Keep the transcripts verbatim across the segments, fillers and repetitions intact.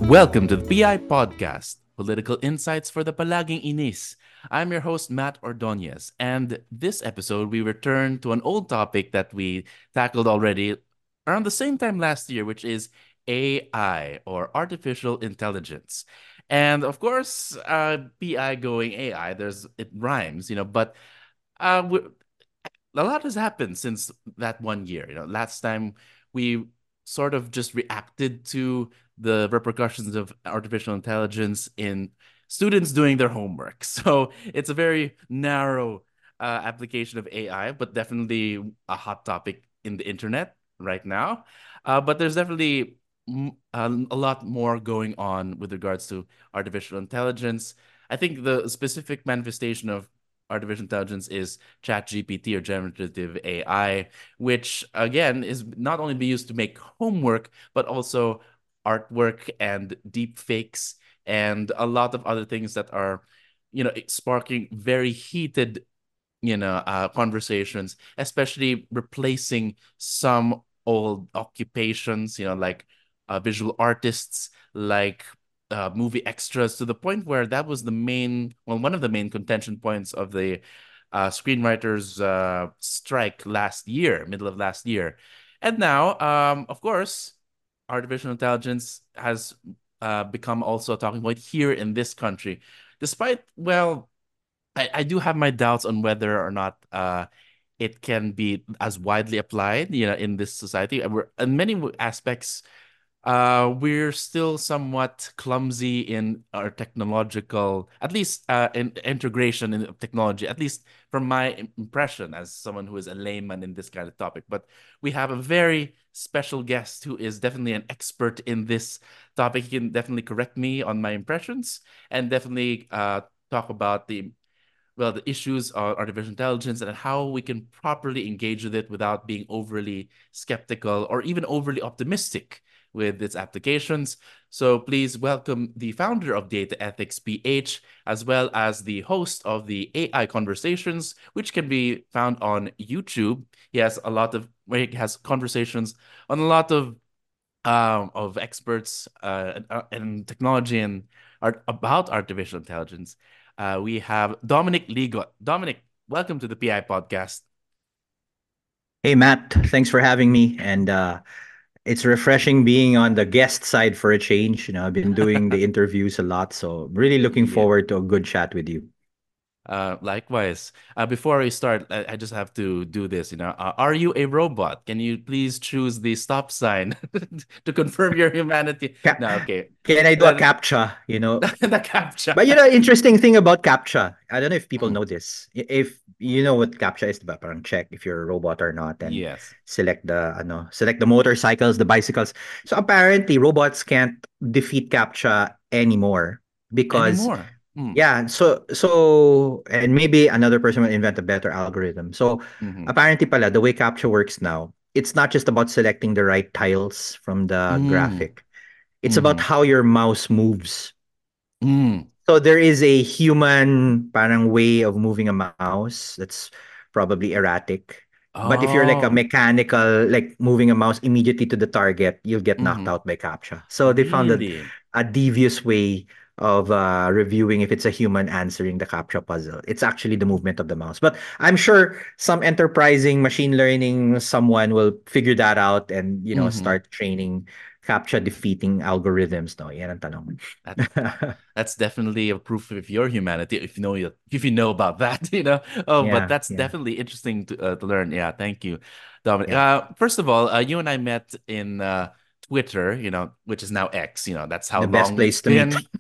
Welcome to the P I Podcast, Political Insights for the Palaging Inis. I'm your host, Matt Ordonez, and this episode we return to an old topic that we tackled already around the same time last year, which is A I, or Artificial Intelligence. And of course, uh, P I going A I, there's it rhymes, you know, but uh, we a lot has happened since that one year. You know, last time we sort of just reacted to the repercussions of artificial intelligence in students doing their homework. So it's a very narrow uh, application of A I, but definitely a hot topic in the internet right now. Uh, but there's definitely mm, a, a lot more going on with regards to artificial intelligence. I think the specific manifestation of artificial intelligence is ChatGPT or generative A I, which again is not only be used to make homework, but also artwork and deep fakes and a lot of other things that are, you know, sparking very heated, you know, uh, conversations, especially replacing some old occupations, you know, like uh, visual artists, like uh, movie extras, to the point where that was the main, well, one of the main contention points of the uh, screenwriters uh, strike last year, middle of last year. And now, um, of course, artificial intelligence has uh, become also a talking point here in this country, despite, well, I, I do have my doubts on whether or not uh it can be as widely applied, you know, in this society. And we're in many w- aspects, uh, we're still somewhat clumsy in our technological, at least uh, in integration in technology, at least from my im- impression as someone who is a layman in this kind of topic. But we have a very special guest who is definitely an expert in this topic. He can definitely correct me on my impressions and definitely uh, talk about the well, the issues of artificial intelligence and how we can properly engage with it without being overly skeptical or even overly optimistic with its applications. So please welcome the founder of Data Ethics P H, as well as the host of the A I Conversations, which can be found on YouTube. He has a lot of where he has conversations on a lot of um, of experts uh, uh, in technology and art about artificial intelligence. Uh, we have Dominic Ligot. Dominic, welcome to the P I podcast. Hey Matt, thanks for having me. And uh, it's refreshing being on the guest side for a change. You know, I've been doing the interviews a lot, so really looking Yeah. forward to a good chat with you. Uh, likewise. Uh, before we start, I, I just have to do this. You know, uh, are you a robot? Can you please choose the stop sign to confirm your humanity? Ca- No, okay. Can I do a The, captcha? You know, the captcha. but you know, interesting thing about captcha. I don't know if people Mm, know this. I- If you know what captcha is, diba? Parang check if you're a robot or not, and yes. select the ano, select the motorcycles, the bicycles. So apparently, robots can't defeat captcha anymore because Anymore. Mm, yeah, so so and maybe another person will invent a better algorithm. So mm-hmm. apparently pala, the way CAPTCHA works now, it's not just about selecting the right tiles from the Mm, graphic. It's about mm-hmm. how your mouse moves. Mm. So there is a human parang way of moving a mouse that's probably erratic. But if you're like a Oh, mechanical, like moving a mouse immediately to the target, you'll get knocked mm-hmm. out by CAPTCHA. So they found a, Really? a devious way of uh, reviewing if it's a human answering the CAPTCHA puzzle. It's actually the movement of the mouse. But I'm sure some enterprising machine learning someone will figure that out and you know Mm-hmm. start training CAPTCHA defeating algorithms. No, yan ang tanong. That that's definitely a proof of your humanity if you know you if you know about that, you know. Oh, but Yeah, that's yeah, definitely interesting to uh, to learn. Yeah, thank you, Dominic. yeah. Uh, first of all, uh, you and I met in uh, Twitter, you know, which is now X. You know, that's how The best long it's place to meet. been.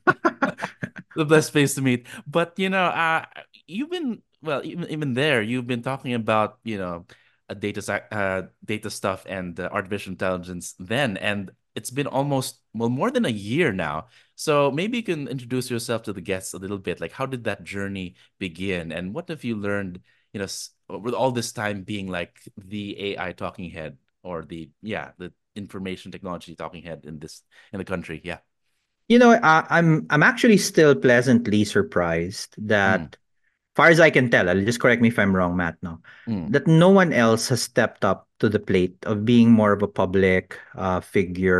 The best place to meet. But you know, uh, you've been well, even even there, you've been talking about you know, a data sci- uh, data stuff and uh, artificial intelligence then, and it's been almost well more than a year now. So maybe you can introduce yourself to the guests a little bit. Like, how did that journey begin, and what have you learned? You know, s- with all this time being like the A I talking head or the yeah the information technology talking head in this in the country. Yeah. You know, I, I'm I'm actually still pleasantly surprised Mm, that, far as I can tell, I'll just correct me if I'm wrong, Matt, no, mm, that no one else has stepped up to the plate of being more of a public uh, figure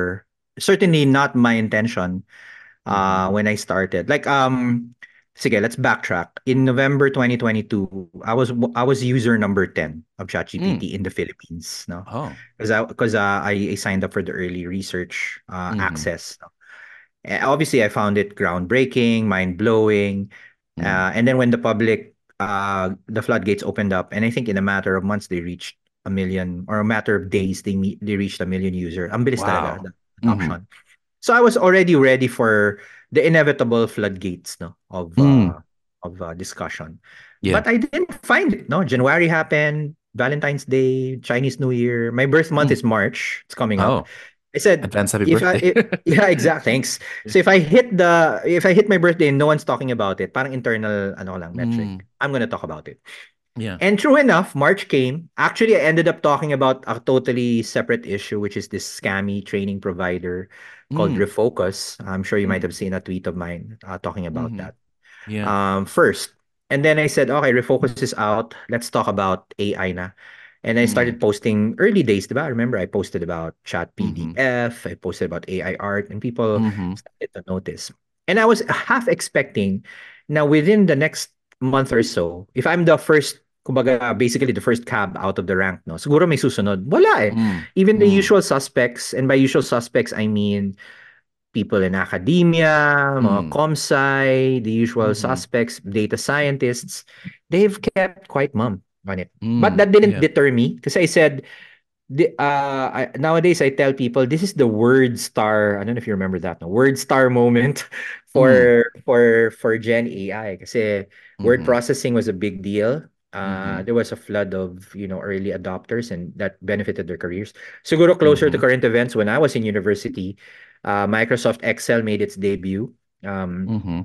certainly not my intention Mm-hmm. uh when I started. Like um sige, let's backtrack. In November twenty twenty-two, I was I was user number ten of Mm. ChatGPT in the Philippines, no? Oh. Because I because uh, I, I signed up for the early research uh, Mm-hmm. access. No? Eh, Obviously, I found it groundbreaking, mind blowing, Mm. uh, and then when the public uh the floodgates opened up, and I think in a matter of months they reached a million, or a matter of days they meet they reached a million user. Ang bilis talaga Wow. the Mm-hmm. adoption. So I was already ready for the inevitable floodgates, no, of Mm. uh, of uh, discussion. Yeah. But I didn't find it. No, January happened, Valentine's Day, Chinese New Year. My birth month Mm. is March. It's coming up. Oh, I said advance happy if I birthday. it, yeah, exactly. Thanks. So if I hit the if I hit my birthday and no one's talking about it, parang internal ano lang Mm. metric. I'm gonna talk about it. Yeah. And true enough, March came. Actually, I ended up talking about a totally separate issue, which is this scammy training provider called Mm. Refocus. I'm sure you might Mm. have seen a tweet of mine uh, talking about Mm-hmm. that. Yeah. Um, first. And then I said, okay, Refocus is out. Let's talk about A I na. And I Mm. started posting early days, diba? I remember I posted about Chat Mm-hmm. P D F, I posted about A I art, and people Mm-hmm. started to notice. And I was half expecting now within the next month or so, if I'm the first, kumbaga, basically the first cab out of the rank, no? Siguro may susunod. Wala eh. Mm. Even the Mm. usual suspects, and by usual suspects, I mean people in academia, mga Mm. comsci, the usual Mm-hmm. suspects, data scientists, they've kept quite mum on it. But Mm. that didn't Yeah. deter me because I said, the, uh, I, nowadays I tell people this is the word star. I don't know if you remember that. No? Word star moment Mm. for for for Gen A I. Kasi word Mm-hmm. processing was a big deal. Mm-hmm. Uh, there was a flood of you know early adopters and that benefited their careers. Siguro closer to Mm-hmm. current events when I was in university, uh, Microsoft Excel made its debut. Um, Mm-hmm.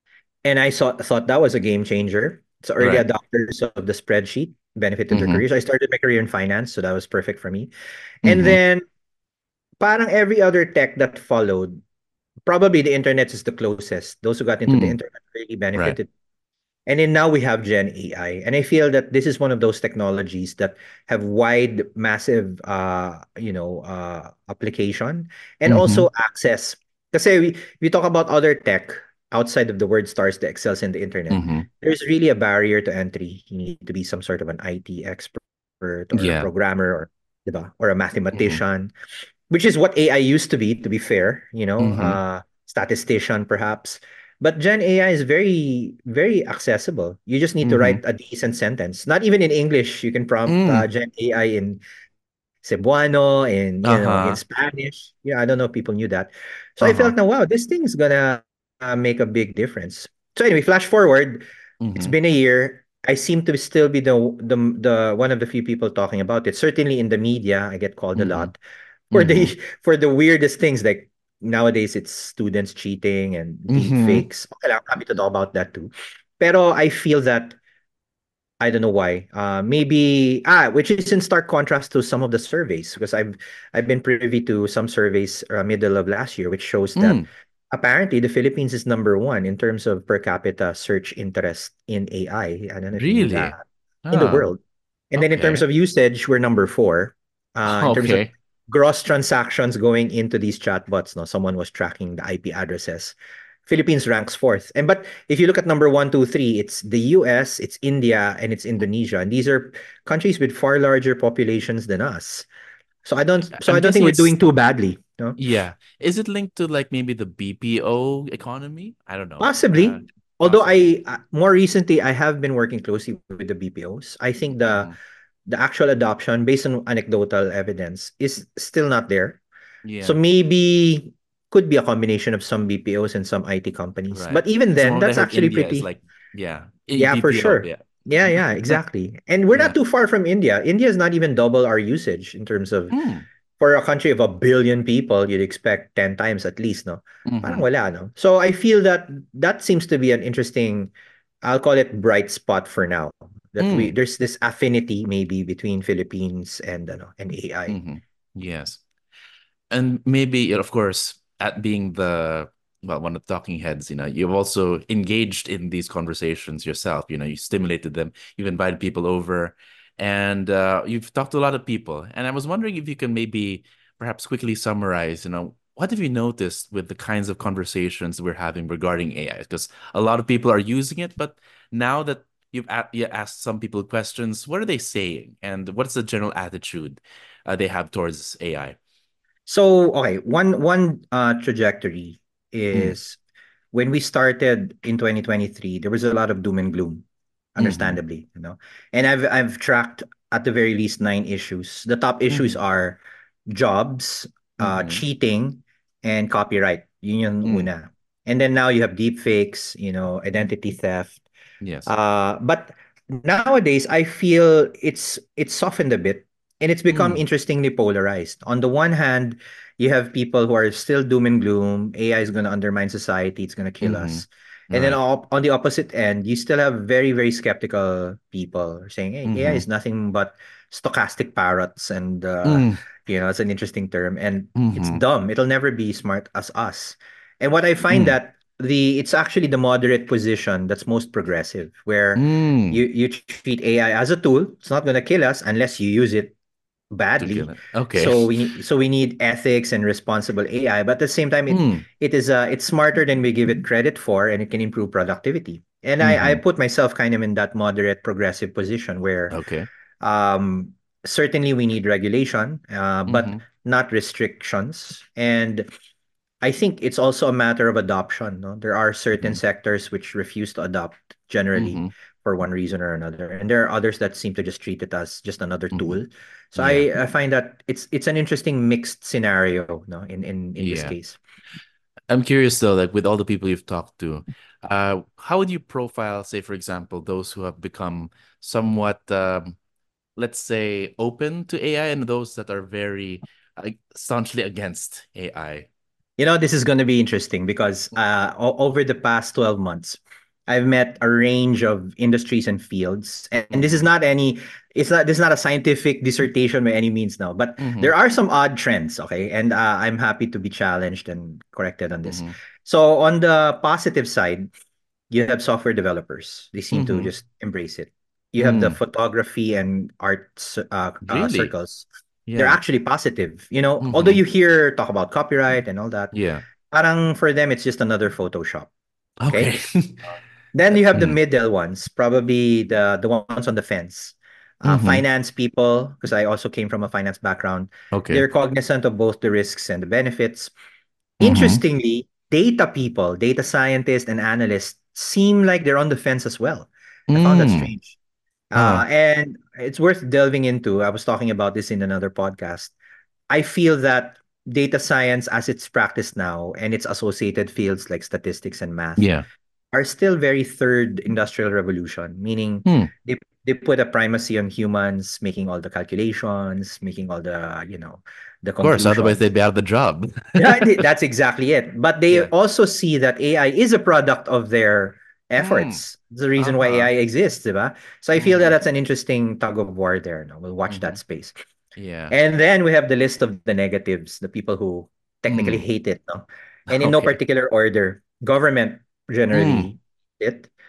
and I saw, thought that was a game changer. So early Right. adopters of the spreadsheet benefited their Mm-hmm. careers. I started my career in finance, so that was perfect for me. And Mm-hmm. then parang every other tech that followed, probably the internet is the closest. Those who got into the Mm. internet really Right. benefited. And then now we have Gen A I. And I feel that this is one of those technologies that have wide, massive, uh, you know, uh, application and Mm-hmm. also access. Kasi we, we talk about other tech outside of the word stars, the excels in the internet. Mm-hmm. There's really a barrier to entry. You need to be some sort of an I T expert or a Yeah. programmer or, diba? Or a Mm-hmm. mathematician, which is what A I used to be, to be fair, you know, Mm-hmm. uh, statistician perhaps. But Gen A I is very, very accessible. You just need to Mm-hmm. write a decent sentence. Not even in English. You can prompt uh, Mm. Gen A I in Cebuano, in, you know, in Uh-huh. Spanish. Yeah, I don't know if people knew that. So I Uh-huh. felt now, wow, this thing is gonna uh, make a big difference. So anyway, flash forward. It's Mm-hmm. been a year. I seem to still be the the the one of the few people talking about it. Certainly in the media, I get called a Mm-hmm. lot for the Mm-hmm. for the weirdest things like nowadays it's students cheating and deep Mm-hmm. fakes. Okay, lang, I'm happy to talk about that too. Pero I feel that I don't know why. Uh, maybe ah, which is in stark contrast to some of the surveys because I've I've been privy to some surveys uh, middle of last year, which shows that Mm. apparently the Philippines is number one in terms of per capita search interest in A I. I I don't know if you knew Really? that in the Oh, world. And then in terms okay. of usage, we're number four. Uh, in terms of Okay. gross transactions going into these chatbots, no, someone was tracking the I P addresses. Philippines ranks fourth. And but if you look at number one, two, three, it's the U S, it's India, and it's Indonesia. And these are countries with far larger populations than us. So I don't so I I'm don't think guessing we're it's doing too badly. No? yeah. Is it linked to like maybe the B P O economy? I don't know. Uh, Possibly. Although possibly. I uh, more recently I have been working closely with the B P Os. I think the Mm-hmm. the actual adoption based on anecdotal evidence is still not there. So Yeah. maybe could be a combination of some B P Os and some I T companies. Right. But even Because from then, what I that's heard, actually India is pretty. like yeah, a Yeah, for B P O. sure. Yeah. Yeah, yeah, exactly. And we're Yeah. not too far from India. India is not even double our usage in terms of Mm. for a country of a billion people, you'd expect ten times at least, no? Parang Mm-hmm. wala, no? So I feel that that seems to be an interesting, I'll call it bright spot for now. That we Mm. there's this affinity maybe between Philippines and ano, and A I. Mm-hmm. Yes. And maybe, of course, at being the well, one of the talking heads, you know, you've also engaged in these conversations yourself. You know, you stimulated them, you've invited people over, and uh, you've talked to a lot of people. And I was wondering if you can maybe perhaps quickly summarize, you know, what have you noticed with the kinds of conversations we're having regarding A I? Because a lot of people are using it, but now that you've a you asked some people questions, what are they saying, and what's the general attitude uh, they have towards A I? So, okay, one one uh, trajectory Mm, is when we started in twenty twenty-three, there was a lot of doom and gloom, mm-hmm, understandably, you know. And I've I've tracked at the very least nine issues. The top issues mm-hmm, are jobs, uh, mm-hmm, cheating, and copyright. Yun yung mm, una. And then now you have deep fakes, you know, identity theft. yes. Uh, but nowadays, I feel it's it's softened a bit and it's become Mm, interestingly polarized. On the one hand, you have people who are still doom and gloom. A I is going to undermine society. It's going to kill mm-hmm, us. And then right. op- on the opposite end, you still have very, very skeptical people saying, hey, A I Mm-hmm, is nothing but stochastic parrots. And, uh, mm, you know, it's an interesting term. And it's mm-hmm, dumb. It'll never be smart as us. And what I find mm, that the it's actually the moderate position that's most progressive, where mm, you you treat A I as a tool. It's not going to kill us unless you use it to kill badly. it. Okay. So we need so we need ethics and responsible A I, but at the same time, it Mm, it is uh it's smarter than we give it credit for, and it can improve productivity. And I I mm-hmm, put myself kind of in that moderate progressive position where okay. um certainly we need regulation, uh, but Mm-hmm, not restrictions. And I think it's also a matter of adoption. No? There are certain mm-hmm, sectors which refuse to adopt generally mm-hmm, for one reason or another, and there are others that seem to just treat it as just another mm-hmm. tool. So Yeah. I, I find that it's it's an interesting mixed scenario, no, in in in this Yeah. case. I'm curious though, like with all the people you've talked to, uh, how would you profile, say, for example, those who have become somewhat, um, let's say, open to A I and those that are very uh, staunchly against A I? You know, this is going to be interesting because uh, o- over the past twelve months, I've met a range of industries and fields. And, and this is Mm-hmm. not any, it's not, this is not a scientific dissertation by any means now, but Mm-hmm. there are some odd trends. Okay. And uh, I'm happy to be challenged and corrected on this. Mm-hmm. So, on the positive side, you have software developers. They seem to Mm-hmm. just embrace it. You have the Mm. photography and art c- uh, uh, Really? circles. They're Yeah. actually positive. You know, although Mm-hmm. you hear talk about copyright and all that, Yeah. parang for them it's just another Photoshop. Okay. Okay. Then you have the Mm. middle ones, probably the the ones on the fence. Uh, Mm-hmm. finance people, because I also came from a finance background, Okay. they're cognizant of both the risks and the benefits. Mm-hmm. Interestingly, data people, data scientists and analysts seem like they're on the fence as well. I found that Mm. strange. Huh. Uh, and it's worth delving into. I was talking about this in another podcast. I feel that data science, as it's practiced now, and its associated fields like statistics and math, Yeah. are still very third industrial revolution, meaning Hmm. they they put a primacy on humans making all the calculations, making all the, you know, the Of course, otherwise conclusions. they'd be out of the job. Yeah, th- that's exactly it. But they Yeah. also see that A I is a product of their Mm. efforts. It's the reason why Uh-huh. A I exists, diba? So I feel that Mm-hmm. that's an interesting tug of war there. No? We'll watch Mm-hmm. that space. Yeah. And then we have the list of the negatives, the people who technically Mm. hate it. No? And in no Okay. particular order, government Mm. generally hate it.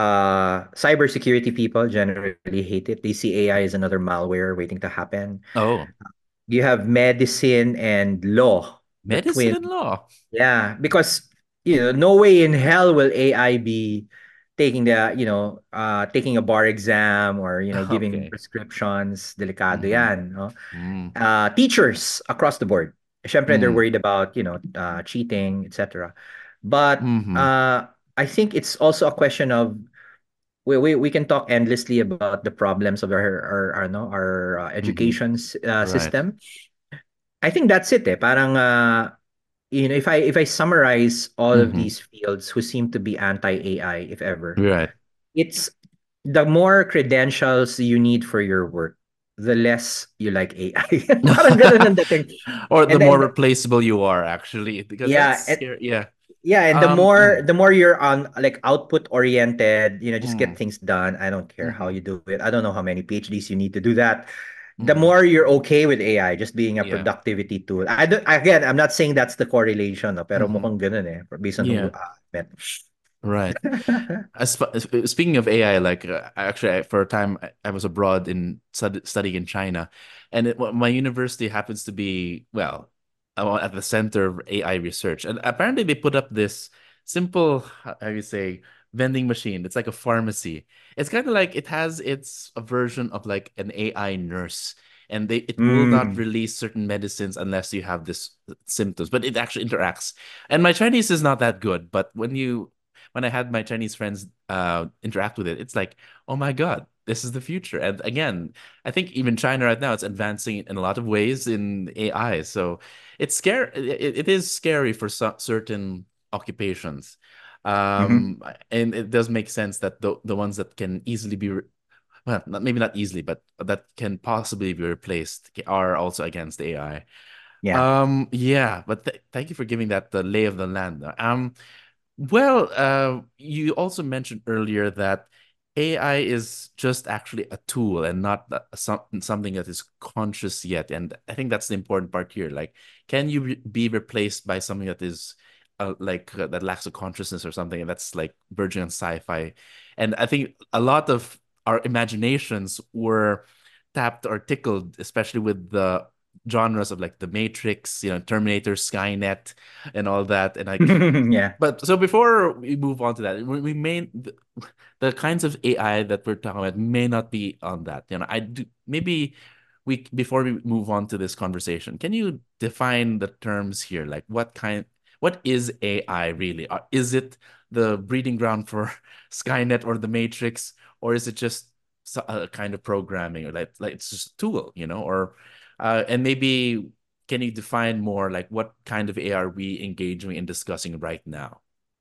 Uh, cybersecurity people generally hate it. They see A I as another malware waiting to happen. Oh, You have medicine and law, the medicine twin. and law. Yeah, because you know, no way in hell will A I be taking the, you know, uh taking a bar exam or, you know, giving Okay. prescriptions. Delikado Mm-hmm. yan, no? Mm. Uh, teachers across the board. Syempre, they're Mm. worried about, you know, uh, cheating, et cetera. But Mm-hmm. uh, I think it's also a question of we, we, we can talk endlessly about the problems of our our, our no our uh, Mm-hmm. education s- uh, Right. system. I think that's it. Eh. Parang uh, you know, if I if I summarize all of Mm-hmm. these fields who seem to be anti-A I, if ever, Right. it's the more credentials you need for your work, the less you like A I. Parang ganun ang dating. Or the And more then replaceable you are, actually, because that's yeah, and scary. Yeah. yeah, and the Um. more Mm. the more you're on like output oriented, you know, just get Mm. things done. I don't care how Mm-hmm. you do it. I don't know how many PhDs you need to do that. The Mm-hmm. more you're okay with A I just being a Yeah. productivity tool. I don't, again, I'm not saying that's the correlation, no, pero Mm-hmm. mukhang ganun eh, based on who Yeah. uh, met. Right. As, fa- uh, speaking of A I, like uh, actually, I, for a time, I, I was abroad in stud studying in China, and it, my university happens to be well. uh, at the center of A I research. And apparently they put up this simple, how do you say, vending machine. It's like a pharmacy. It's kind of like it has its a version of like an A I nurse. And they it will not Mm. release certain medicines unless you have this symptoms, but it actually interacts. And my Chinese is not that good, but when you when I had my Chinese friends uh interact with it, it's like, oh my God, this is the future. And again, I think even China right now it's advancing in a lot of ways in A I. So it's scary. It, it is scary for so certain occupations. Mhm. Um, and it does make sense that the the ones that can easily be, re- well, not, maybe not easily, but that can possibly be replaced are also against A I. Yeah. Um, yeah, but th thank you for giving that the lay of the land. Um, well, uh, you also mentioned earlier that A I is just actually a tool and not the- some, something that is conscious yet. And I think that's the important part here. Like, can you re be replaced by something that is uh, like uh, that lacks a consciousness or something that's like verging on sci-fi? And I think a lot of our imaginations were tapped or tickled, especially with the genres of like The Matrix, you know, Terminator, Skynet, and all that. And like Yeah. but so before we move on to that, we, we may the, the kinds of A I that we're talking about may not be on that. You know, I do maybe we before we move on to this conversation, can you define the terms here? Like what kind, what is A I really? Are- Is it the breeding ground for Skynet or the Matrix, or is it just so- a kind of programming, or like like it's just a tool, you know? Or uh, and maybe can you define more like what kind of A I are we engaging in discussing right now?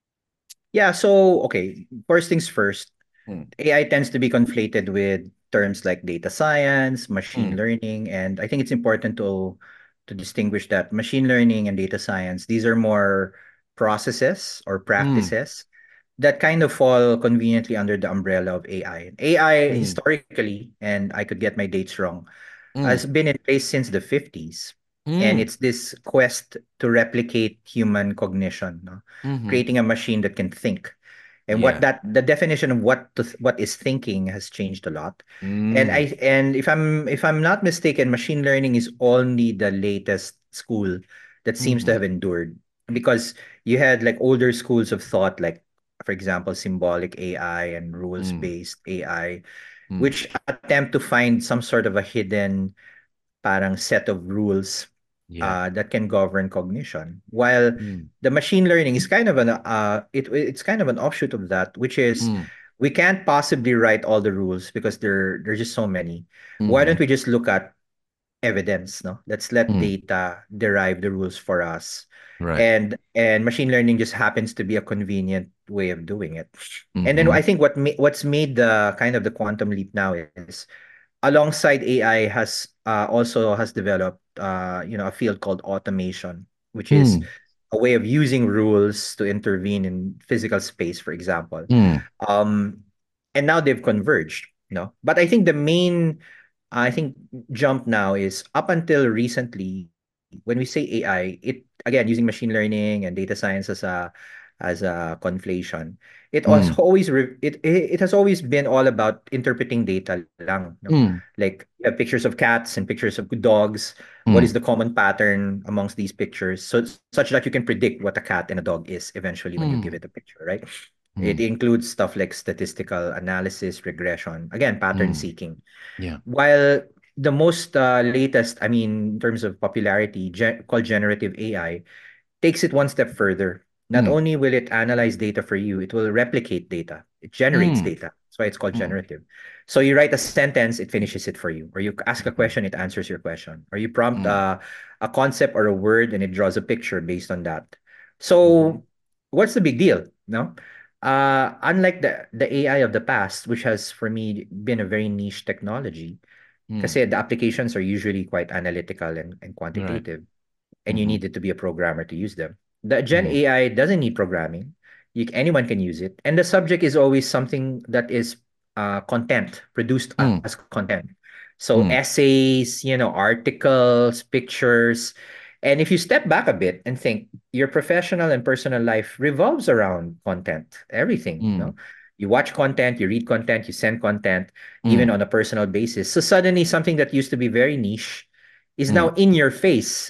Yeah, so okay, first things first. Mm, A I tends to be conflated with terms like data science, machine mm, learning, and I think it's important to to distinguish that machine learning and data science, these are more processes or mm, practices that kind of fall conveniently under the umbrella of A I. A I mm, historically, and I could get my dates wrong, mm, has been in place since the fifties. And mm, it's this quest to replicate human cognition, no? mm-hmm. Creating a machine that can think. And what Yeah. that the definition of what to, th- what is thinking has changed a lot. And Mm, I and if I'm if I'm not mistaken, machine learning is only the latest school that seems to mm-hmm. have endured, because you had like older schools of thought, like for example symbolic A I and rules Mm, based A I, mm, which attempt to find some sort of a hidden parang set of rules yeah. uh, that can govern cognition. While Mm, the machine learning is kind of an uh, it it's kind of an offshoot of that, which is mm, we can't possibly write all the rules because there there's just so many. Why mm-hmm. don't we just look at evidence? No, let's let Mm, data derive the rules for us, right. and and machine learning just happens to be a convenient way of doing it. And then Mm-hmm. I think what ma- what's made the kind of the quantum leap now is alongside A I has uh, also has developed uh, you know a field called automation, which is Mm, a way of using rules to intervene in physical space, for example. mm, Um, and now they've converged, you know. But I think the main I think jump now is up until recently, when we say A I, it again using machine learning and data science as a as a conflation. It has mm, always re- it, it it has always been all about interpreting data lang, no? mm, Like you have pictures of cats and pictures of dogs. What is mm, the common pattern amongst these pictures? So such that you can predict what a cat and a dog is eventually when you give mm, it a picture, right? It mm, includes stuff like statistical analysis, regression, again, pattern mm, seeking. yeah. While the most uh, latest, I mean, in terms of popularity, gen- called generative A I, takes it one step further. Not Mm, only will it analyze data for you, it will replicate data. It generates mm, data. That's why it's called mm, generative. So you write a sentence, it finishes it for you. Or you ask a mm, question, it answers your question. Or you prompt mm, uh, a concept or a word, and it draws a picture based on that. mm, So what's the big deal? No? Uh, unlike the, the A I of the past, which has for me been a very niche technology, mm, kasi the applications are usually quite analytical and, and right. quantitative, and you Mm-hmm. needed to be a programmer to use them. The Gen Mm-hmm. A I doesn't need programming. You, anyone can use it. And the subject is always something that is uh, content, produced as Mm, content. So mm, essays, you know, articles, pictures. And if you step back a bit and think, your professional and personal life revolves around content, everything, no? mm, You watch content, you read content, you send content, even mm, on a personal basis. So suddenly something that used to be very niche is now mm, in your face.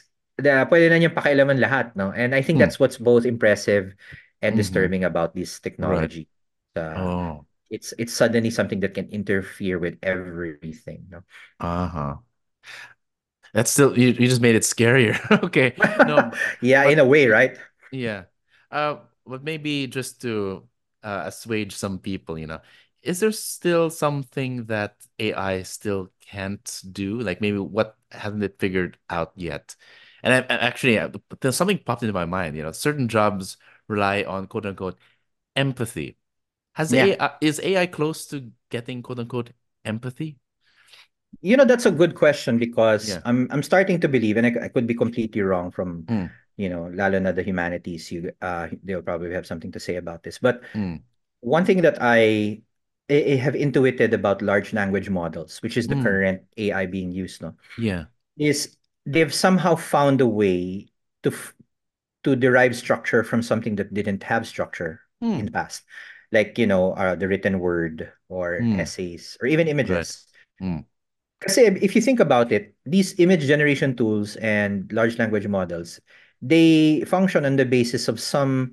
na pwede na niyang pakialaman lahat, no? And I think Mm, that's what's both impressive and mm-hmm. disturbing about this Right. technology. Uh, Oh, it's it's suddenly something that can interfere with everything, no? uh-huh. That's still you, you just made it scarier. Okay. No, but, Yeah, in but a way, right? yeah. Uh, but maybe just to uh, assuage some people, you know, is there still something that A I still can't do? Like maybe what hasn't it figured out yet? And I, I actually, uh, there's something popped into my mind. You know, certain jobs rely on quote unquote empathy. Has Yeah. A I is A I close to getting quote unquote empathy? You know, that's a good question because Yeah. I'm I'm starting to believe, and I, I could be completely wrong from, Mm, you know, lalo na the humanities. You uh, they'll probably have something to say about this. But mm, one thing that I, I I have intuited about large language models, which is the mm. current A I being used, no, Yeah. is they've somehow found a way to f- to derive structure from something that didn't have structure in Mm, the past, like you know, uh, the written word or mm. essays or even Right. images. Mm, Kasi if you think about it, these image generation tools and large language models, they function on the basis of some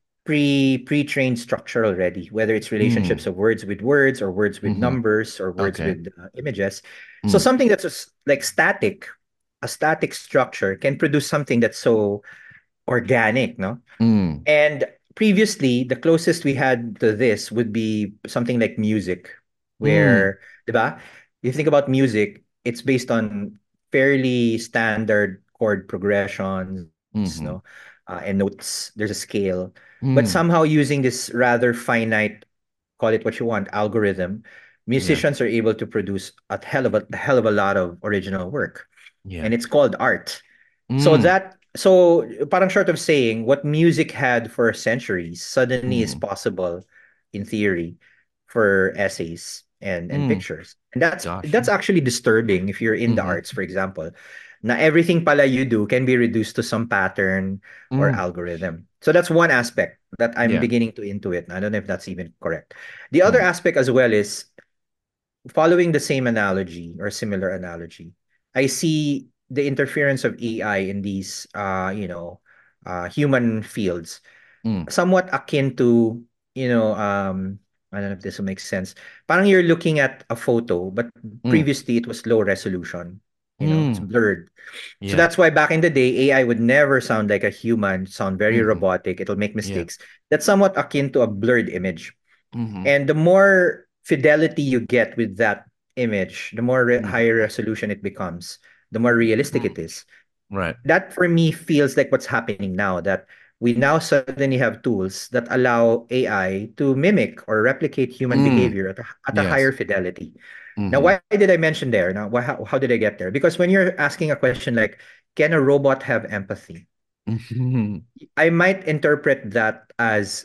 pre pre-trained structure already, whether it's relationships mm, of words with words or words with mm-hmm. numbers or words Okay. with uh, images. So Mm, something that's just like static, a static structure can produce something that's so organic, no? mm, And previously, the closest we had to this would be something like music, mm, where, diba? If you think about music, it's based on fairly standard chord progressions, no? mm-hmm. Uh, and notes. There's a scale, but Mm, somehow using this rather finite, call it what you want, algorithm, yeah. musicians are able to produce a hell of a, a hell of a lot of original work, Yeah. and it's called art. So Mm, that so parang short of saying what music had for centuries suddenly is mm, possible in theory for essays and and mm. pictures. And that's Gosh. that's actually disturbing if you're in the Mm-hmm. arts, for example. Na everything pala you do can be reduced to some pattern or Mm, algorithm. So that's one aspect that I'm yeah. beginning to intuit. I don't know if that's even correct. The other Mm, aspect as well is following the same analogy or similar analogy, I see the interference of A I in these, uh, you know, uh, human fields mm, somewhat akin to, you know, um, I don't know if this will make sense. Parang you're looking at a photo, but mm, previously it was low resolution. You know, it's mm. blurred. So Yeah. that's why back in the day, A I would never sound like a human, sound very Mm-hmm. robotic. It'll make Yeah. mistakes. That's somewhat akin to a blurred image. Mm-hmm. And the more fidelity you get with that image, the more re- Mm, higher resolution it becomes, the more realistic mm. it is. Right. That for me feels like what's happening now, that we now suddenly have tools that allow A I to mimic or replicate human Mm. behavior at a, at a higher Yes. fidelity. Now, Mm-hmm. why did I mention there? Now, why, how, how did I get there? Because when you're asking a question like, can a robot have empathy? Mm-hmm. I might interpret that as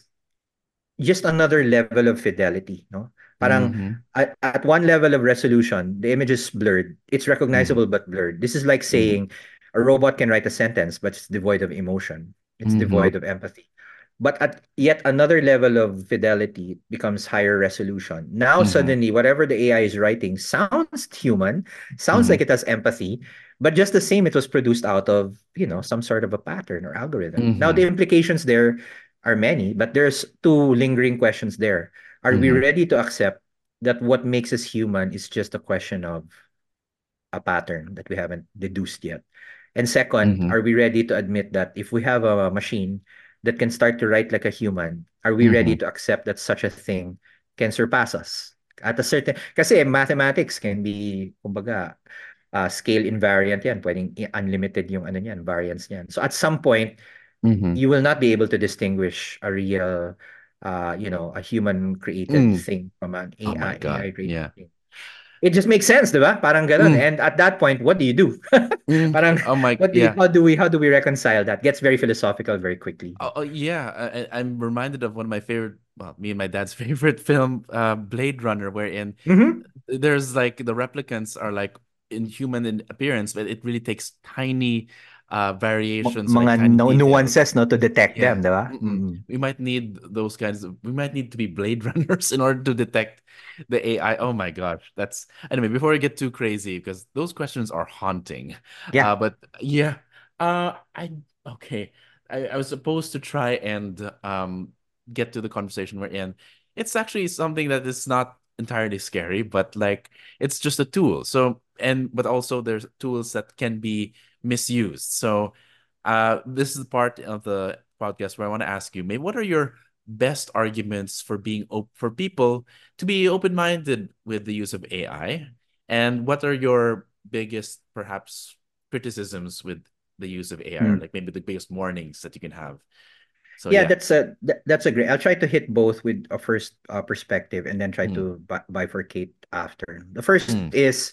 just another level of fidelity, no? Parang Mm-hmm. at, at one level of resolution, the image is blurred. It's Mm-hmm. recognizable but blurred. This is like Mm-hmm. saying a robot can write a sentence, but it's devoid of emotion. It's Mm-hmm. devoid of empathy. But at yet another level of fidelity, it becomes higher resolution. Now Mm-hmm. suddenly, whatever the A I is writing sounds human, sounds Mm-hmm. like it has empathy, but just the same, it was produced out of, you know, some sort of a pattern or algorithm. Now Mm-hmm. the implications there are many, but there's two lingering questions there. Are we Mm-hmm. ready to accept that what makes us human is just a question of a pattern that we haven't deduced yet? And second, Mm-hmm. are we ready to admit that if we have a machine that can start to write like a human, are we ready Mm-hmm. to accept that such a thing can surpass us? At a certain, kasi mathematics can be, kumbaga, uh, scale invariant yan. Pwedeng i- unlimited yung ano niyan, variance niyan. So at some point, Mm-hmm. you will not be able to distinguish a real, uh, you know, a human created Mm. thing from an Oh my A I God. A I created Yeah. thing. It just makes sense, di ba? Parang ganun. Mm. And at that point, what do you do? Mm. Parang Oh my, what do you, yeah. how do we how do we reconcile that? Gets very philosophical very quickly. Oh, oh, yeah. I, I- I'm reminded of one of my favorite, well, me and my dad's favorite film, uh, Blade Runner, wherein Mm-hmm. there's like the replicants are like inhuman in appearance, but it really takes tiny uh variations, like Mga tiny nu- details. nuances no to detect them, Yeah. di ba? Mm-mm. Mm-mm. We might need those kinds of, we might need to be Blade Runners in order to detect the A I. Oh my gosh. That's anyway, before we get too crazy, because those questions are haunting. Uh, Yeah. but yeah. Uh, I okay. I, I was supposed to try and um get to the conversation we're in. It's actually something that is not entirely scary, but like it's just a tool. So and but also there's tools that can be misused. So uh this is the part of the podcast where I want to ask you, maybe what are your best arguments for being op for people to be open-minded with the use of A I? And what are your biggest perhaps criticisms with the use of A I, or Mm. like maybe the biggest warnings that you can have. So Yeah, yeah. that's a that, that's a great. I'll try to hit both with a first uh, perspective and then try Mm, to bi- bifurcate after. The first mm, is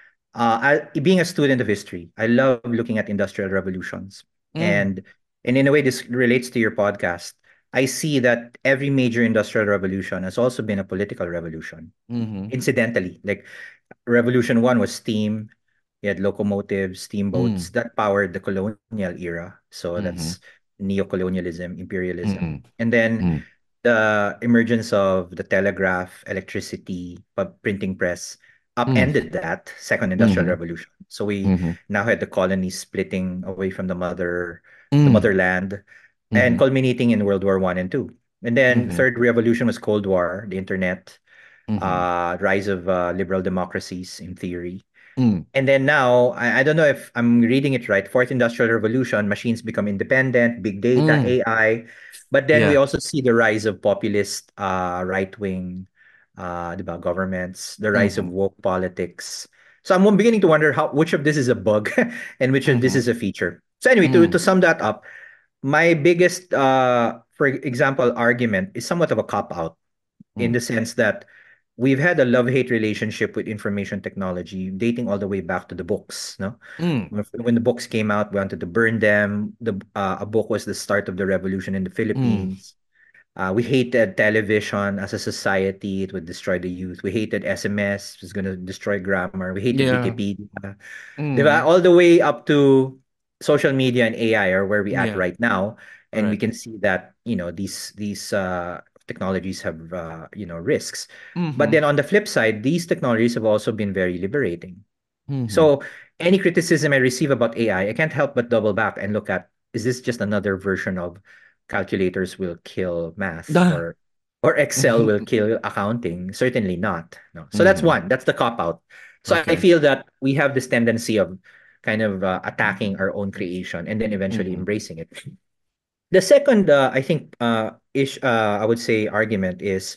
uh, I, being a student of history. I love looking at industrial revolutions, mm, and and in a way, this relates to your podcast. I see that every major industrial revolution has also been a political revolution. mm-hmm, Incidentally, like Revolution One was steam. You had locomotives, steamboats mm, that powered the colonial era. So that's mm-hmm, neo-colonialism, imperialism. mm, And then mm, the emergence of the telegraph, electricity, pu- printing press mm, upended that second industrial mm-hmm, revolution. So we mm-hmm, now had the colonies splitting away from the mother, the mm, motherland, and mm-hmm, culminating in World War One and Two. And then mm-hmm, third revolution was Cold War, the internet, mm-hmm, uh, rise of uh, liberal democracies in theory. mm, And then now, I, I don't know if I'm reading it right. Fourth industrial revolution, machines become independent, big data, mm. A I. But then we Yeah. also see the rise of populist, uh, right-wing, uh, diba, governments, the rise of Mm-hmm, woke politics. So I'm beginning to wonder how which of this is a bug and which of this mm-hmm, is a feature. So anyway, to mm, to sum that up, my biggest, uh, for example, argument is somewhat of a cop out in mm, the sense that we've had a love-hate relationship with information technology dating all the way back to the books, no? mm, When when the books came out, we wanted to burn them. The uh, a book was the start of the revolution in the mm, Philippines. Uh, we hated television as a society. It would destroy the youth. We hated S M S. It was going to destroy grammar. We hated yeah. Wikipedia. Diba? Mm, All the way up to social media and A I are where we at yeah. right now. And we Right. can see that, you know, these these uh, technologies have, uh, you know, risks. But Mm-hmm, then on the flip side, these technologies have also been very liberating. mm-hmm, So any criticism I receive about A I, I I can't help but double back and look at, is this just another version of calculators will kill math, ah, or or Excel will mm-hmm, kill accounting? Certainly not. No. So that's mm-hmm, one. That's the cop out. So I okay. feel that we have this tendency of kind of uh, attacking our own creation and then eventually Mm-hmm, embracing it. The second, uh, I think, uh, ish, uh, I would say argument is,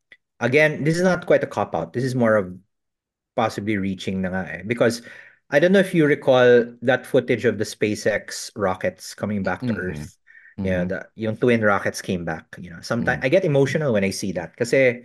again, this is not quite a cop out. This is more of possibly reaching na nga eh. Because I don't know if you recall that footage of the SpaceX rockets coming back to mm-hmm, Earth. Yeah, mm-hmm, the yung twin rockets came back. You know, sometimes mm, I get emotional when I see that. Kasi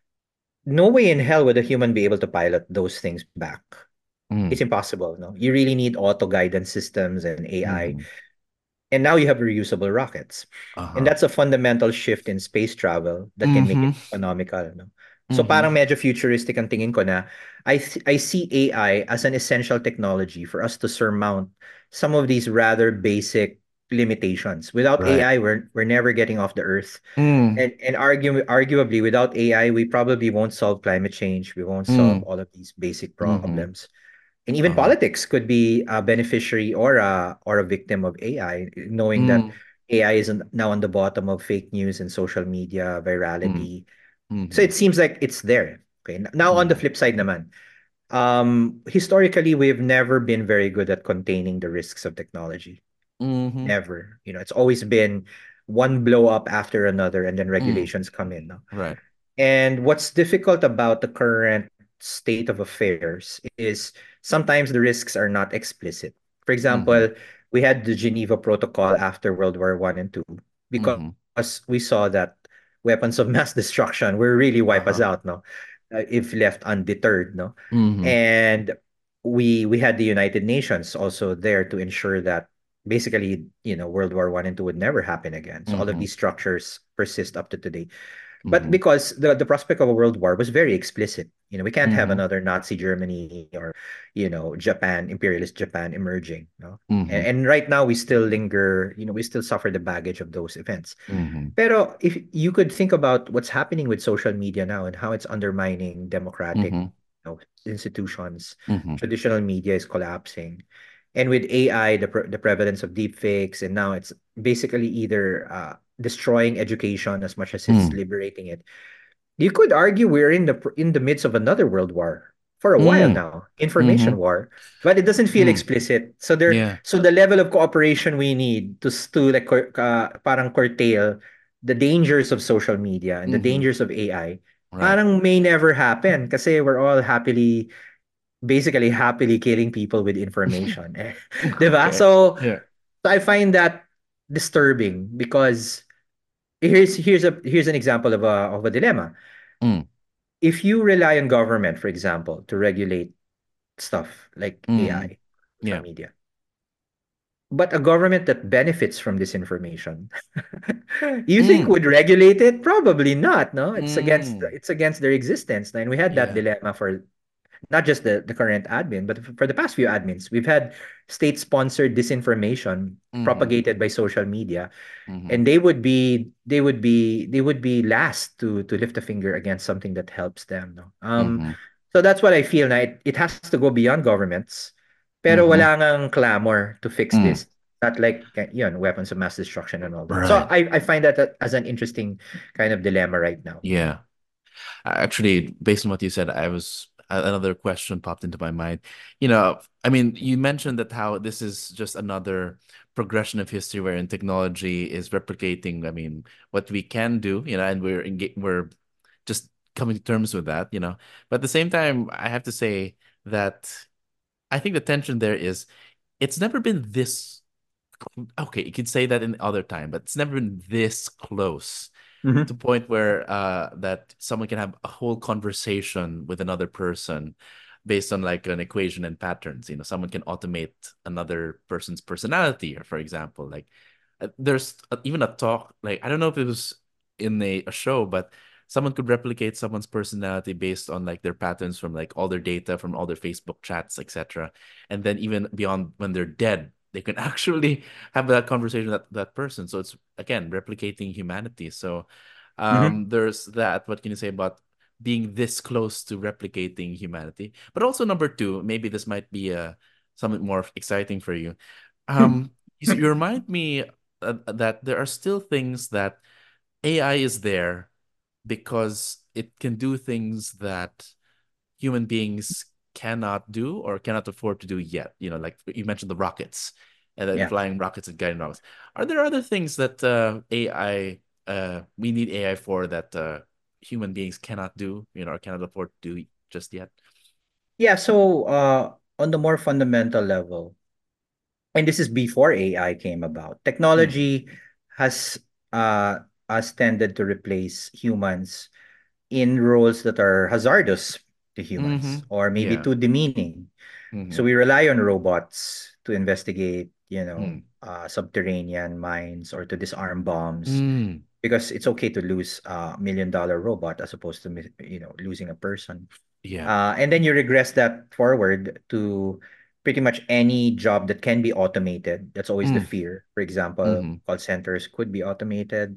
no way in hell would a human be able to pilot those things back. It's mm, impossible, no? You really need auto guidance systems and A I. mm-hmm, And now you have reusable rockets. And uh-huh. that's a fundamental shift in space travel that can make Mm-hmm, it economical, no? So mm-hmm, parang medyo futuristic ang tingin ko na I th- I see A I as an essential technology for us to surmount some of these rather basic limitations. Without right. A I, we're we're never getting off the earth. Mm, And and argue, arguably without A I, we probably won't solve climate change. We won't solve mm, all of these basic mm-hmm, problems. And even uh-huh. politics could be a beneficiary or a or a victim of A I, knowing that Mm, A I is on- now on the bottom of fake news and social media mm, virality. So mm-hmm, it seems like it's there. Okay. n- Now on the mm-hmm, flip side naman, um, historically we've never been very good at containing the risks of technology. mm-hmm, Never. You know, it's always been one blow up after another, and then mm, regulations come in. No? right. And what's difficult about the current state of affairs is sometimes the risks are not explicit. For Mm-hmm, example, we had the Geneva Protocol after World War One and Two because mm-hmm, we saw that weapons of mass destruction will really wipe us uh-huh. out, no? Uh, if left undeterred, no? Mm-hmm, And we we had the United Nations also there to ensure that basically, you know, World War One and Two would never happen again. So all of mm-hmm, these structures persist up to today. But mm-hmm, because the, the prospect of a world war was very explicit, you know, we can't have mm-hmm, another Nazi Germany or, you know, Japan, imperialist Japan emerging, no? And, mm-hmm, and right now we still linger, you know, we still suffer the baggage of those events. mm-hmm, Pero if you could think about what's happening with social media now and how it's undermining democratic, mm-hmm, you know, institutions, mm-hmm, traditional media is collapsing. And with A I, the pre- the prevalence of deepfakes, and now it's basically either uh, destroying education as much as it's Mm, liberating it. You could argue we're in the pr- in the midst of another world war for a while mm, now, information mm-hmm, war, but it doesn't feel mm, explicit. So there, yeah, so the level of cooperation we need to s- to like cur- uh, parang curtail the dangers of social media and the mm-hmm, dangers of A I, right. parang may never happen kasi we're all happily, basically happily killing people with information. Eh, 'di ba? Okay. So, Yeah. so I find that disturbing because here's here's a here's an example of a of a dilemma. Mm, If you rely on government, for example, to regulate stuff like mm, A I, social yeah. media, but a government that benefits from this information, you think Mm, would regulate it? Probably not. No, it's against mm, it's against their existence. And we had that yeah. dilemma for not just the, the current admin, but for the past few admins. We've had state-sponsored disinformation Mm-hmm, propagated by social media, mm-hmm, and they would be they would be they would be last to to lift a finger against something that helps them. No, um, mm-hmm, so that's what I feel. Na it, it has to go beyond governments, pero mm-hmm, wala ngang clamor to fix mm, this. Not like uh, yun, weapons of mass destruction and all that. So right. I I find that as an interesting kind of dilemma right now. Yeah. Actually, based on what you said, I was another question popped into my mind. You know, I mean, you mentioned that how this is just another progression of history wherein technology is replicating, I mean, what we can do, you know, and we're enga- we're just coming to terms with that, you know. But at the same time, I have to say that I think the tension there is it's never been this okay, you could say that in other time, but it's never been this close to Mm-hmm. point where uh that someone can have a whole conversation with another person based on like an equation and patterns. You know, someone can automate another person's personality, or for example, like uh, there's uh, even a talk like I don't know if it was in a, a show, but someone could replicate someone's personality based on like their patterns from like all their data from all their Facebook chats, et cetera. And then even beyond when they're dead, they can actually have that conversation with that, that person. So it's again replicating humanity. So Mm-hmm. um, there's that. What can you say about being this close to replicating humanity? But also number two, maybe this might be uh, something more exciting for you. Um, you, you remind me uh, that there are still things that A I is there because it can do things that human beings cannot do or cannot afford to do yet. You know, like you mentioned the rockets and then Yeah. flying rockets and guiding rockets. Are there other things that uh, A I uh, we need A I for that uh, human beings cannot do, you know, or cannot afford to do just yet? Yeah, so uh, on the more fundamental level, and this is before A I came about, Mm. technology has uh, has tended to replace humans in roles that are hazardous to Mm-hmm. humans or maybe Yeah. too demeaning. So Mm-hmm. we rely on robots to investigate, you know, Mm. uh, subterranean mines or to disarm bombs Mm. because it's okay to lose a million dollar robot as opposed to, mis- you know, losing a person. Yeah. Uh, and then you regress that forward to pretty much any job that can be automated. That's always the Mm. fear. For example, Mm-hmm. call centers could be automated.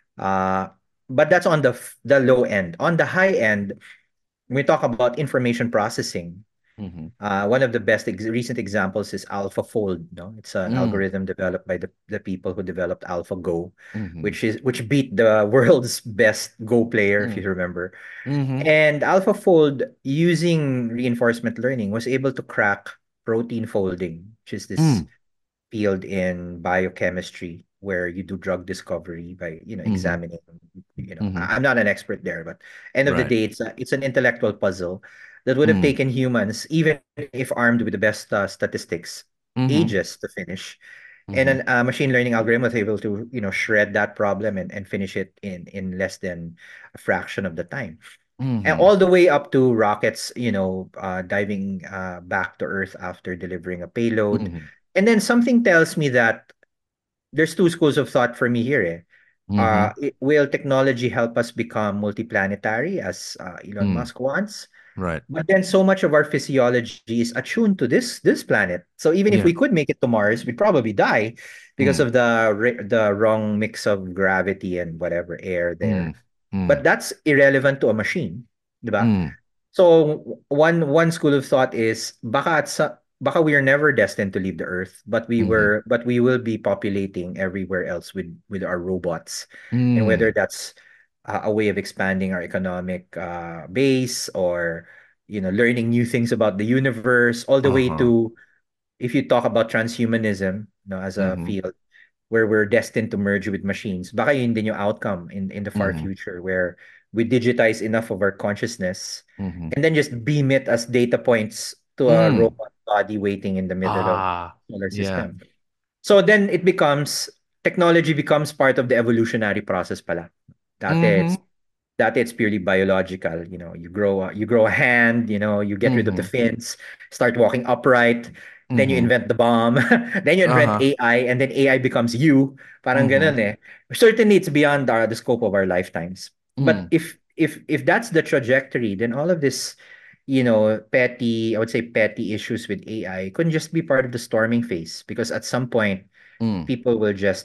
Uh, but that's on the f- the low end. On the high end, when we talk about information processing, Mm-hmm. uh, one of the best ex- recent examples is AlphaFold. No, it's an Mm. algorithm developed by the, the people who developed AlphaGo, Mm-hmm. which is which beat the world's best Go player, if you Mm. remember. Mm-hmm. And AlphaFold, using reinforcement learning, was able to crack protein folding, which is this Mm. field in biochemistry where you do drug discovery by, you know, Mm-hmm. examining, you know, Mm-hmm. I- I'm not an expert there, but end of the Right. day, it's a, it's an intellectual puzzle that would have Mm. taken humans, even if armed with the best uh, statistics, Mm-hmm. ages to finish. And Mm-hmm. an uh, machine learning algorithm was able to, you know, shred that problem and, and finish it in in less than a fraction of the time. And Mm-hmm. all the way up to rockets, you know, uh, diving uh, back to Earth after delivering a payload. Mm-hmm. And then something tells me that there's two schools of thought for me here. Eh. Uh, Mm-hmm. it- will technology help us become multiplanetary, as uh, Elon Mm. Musk wants? Right. But then so much of our physiology is attuned to this this planet. So even if Yeah. we could make it to Mars, we'd probably die because Mm. of the ra- the wrong mix of gravity and whatever air there. Mm. Mm. But that's irrelevant to a machine, 'di ba? Mm. So one one school of thought is baka at sa, baka we are never destined to leave the Earth, but we Mhm. were, but we will be populating everywhere else with with our robots, and whether Mm. that's uh, a way of expanding our economic uh, base, or you know, learning new things about the universe, all the way Uh-huh. to, if you talk about transhumanism, you know, as a Mhm. field where we're destined to merge with machines, baka yun din yung outcome in in the far Mhm. future, where we digitize enough of our consciousness Mhm. and then just beam it as data points to a Mm. robot body waiting in the middle of Ah. solar Yeah. system. So then it becomes, technology becomes part of the evolutionary process pala. Dati it's Mhm. Dati it's purely biological. You know, you grow a, you grow a hand, you know, you get rid of the Mhm. fins, start walking upright, then you Mhm. invent the bomb, then you invent Uh-huh. A I, and then A I becomes you. Parang Mhm. ganun eh. Certainly it's beyond our, the scope of our lifetimes. But Mm. if if if that's the trajectory, then all of this, you know, petty, I would say petty issues with A I couldn't just be part of the storming phase, because at some point Mm. people will just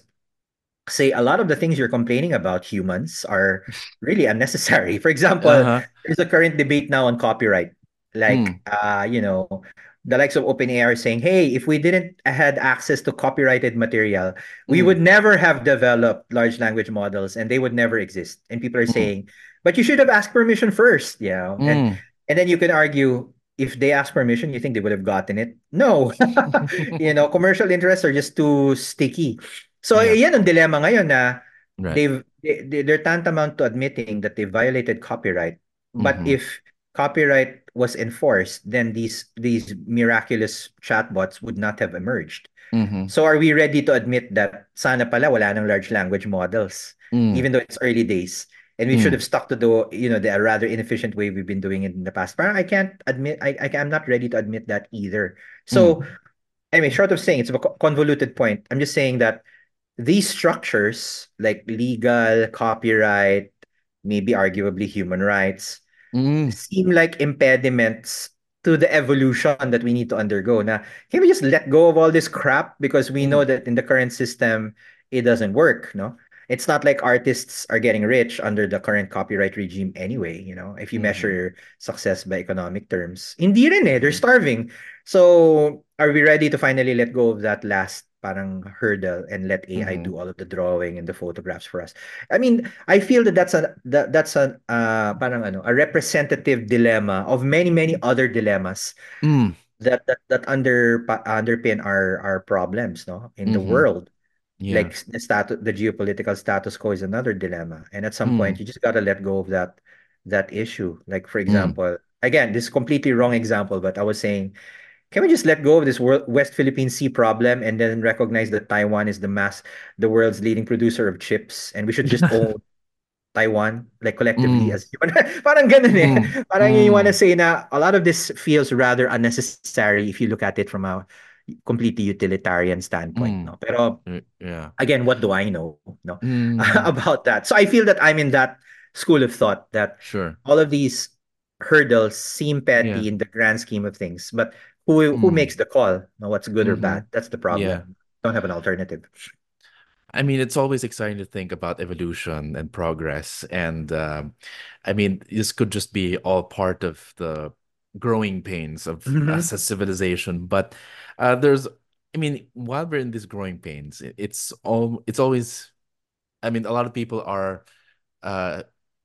say a lot of the things you're complaining about humans are really unnecessary. For example, Uh-huh. there's a current debate now on copyright. Like, Mm. uh, you know, the likes of OpenAI are saying, hey, if we didn't had access to copyrighted material, we would Mm. never have developed large language models and they would never exist. And people are Mm. saying, but you should have asked permission first, you know? And Mm. and then you can argue, if they asked permission, you think they would have gotten it? No. You know, commercial interests are just too sticky. So, Yeah. eh, yan ang dilemma ngayon na Right. they've they, they- they're tantamount to admitting that they violated copyright. But Mhm. if copyright was enforced, then these these miraculous chatbots would not have emerged. Mhm. So are we ready to admit that sana pala wala nang large language models, Mm. even though it's early days, and we should Mm. have stuck to the, you know, the rather inefficient way we've been doing it in the past? Parang I can't admit, I, I I'm not ready to admit that either. Mm. So anyway, short of saying it's a co- convoluted point, I'm just saying that these structures, like legal, copyright, maybe arguably human rights, Mm. seem like impediments to the evolution that we need to undergo. Now, can we just let go of all this crap, because we know Mm. that in the current system it doesn't work, no? It's not like artists are getting rich under the current copyright regime anyway, you know, if you Mhm. measure success by economic terms. Hindi rin eh, they're Mhm. starving. So, are we ready to finally let go of that last parang hurdle and let A I Mhm. do all of the drawing and the photographs for us? I mean, I feel that that's a that, that's a uh, parang ano, a representative dilemma of many many other dilemmas Mm. that that that under pa- underpin our our problems, no, in the Mhm. world. Yeah. Like the status, the geopolitical status quo is another dilemma, and at some point Mm. you just gotta let go of that that issue. Like for Mm. example, again, this is completely wrong example, but I was saying, can we just let go of this world, West Philippine Sea problem, and then recognize that Taiwan is the mass, the world's leading producer of chips, and we should just own Taiwan, like collectively Mm. as human. Parang ganun eh. Mm. Parang you want to Mm. say na a lot of this feels rather unnecessary if you look at it from a completely utilitarian standpoint, Mm. no? Pero Uh, Yeah. again, what do I know, no, Mm. about that? So I feel that I'm in that school of thought that Sure. all of these hurdles seem Yeah. petty in the grand scheme of things, but who who Mm. makes the call? No, what's good or Mhm. bad? That's the Yeah. problem. Don't have an alternative. I mean, it's always exciting to think about evolution and progress. And um, I mean, this could just be all part of the growing pains of us Mhm. as civilization. But uh, there's, I mean, while we're in these growing pains, it- it's all, it's always, I mean, a lot of people are uh,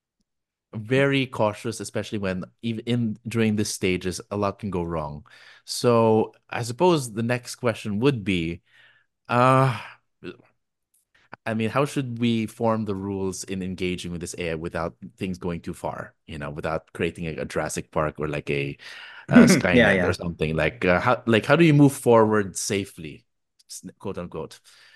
very cautious, especially when even in during these stages, a lot can go wrong. So I suppose the next question would be, uh, I mean, how should we form the rules in engaging with this A I without things going too far? You know, without creating a, a Jurassic Park or like a, uh Yeah, Skynet or yeah. something. Like uh, how like how do you move forward safely, quote unquote?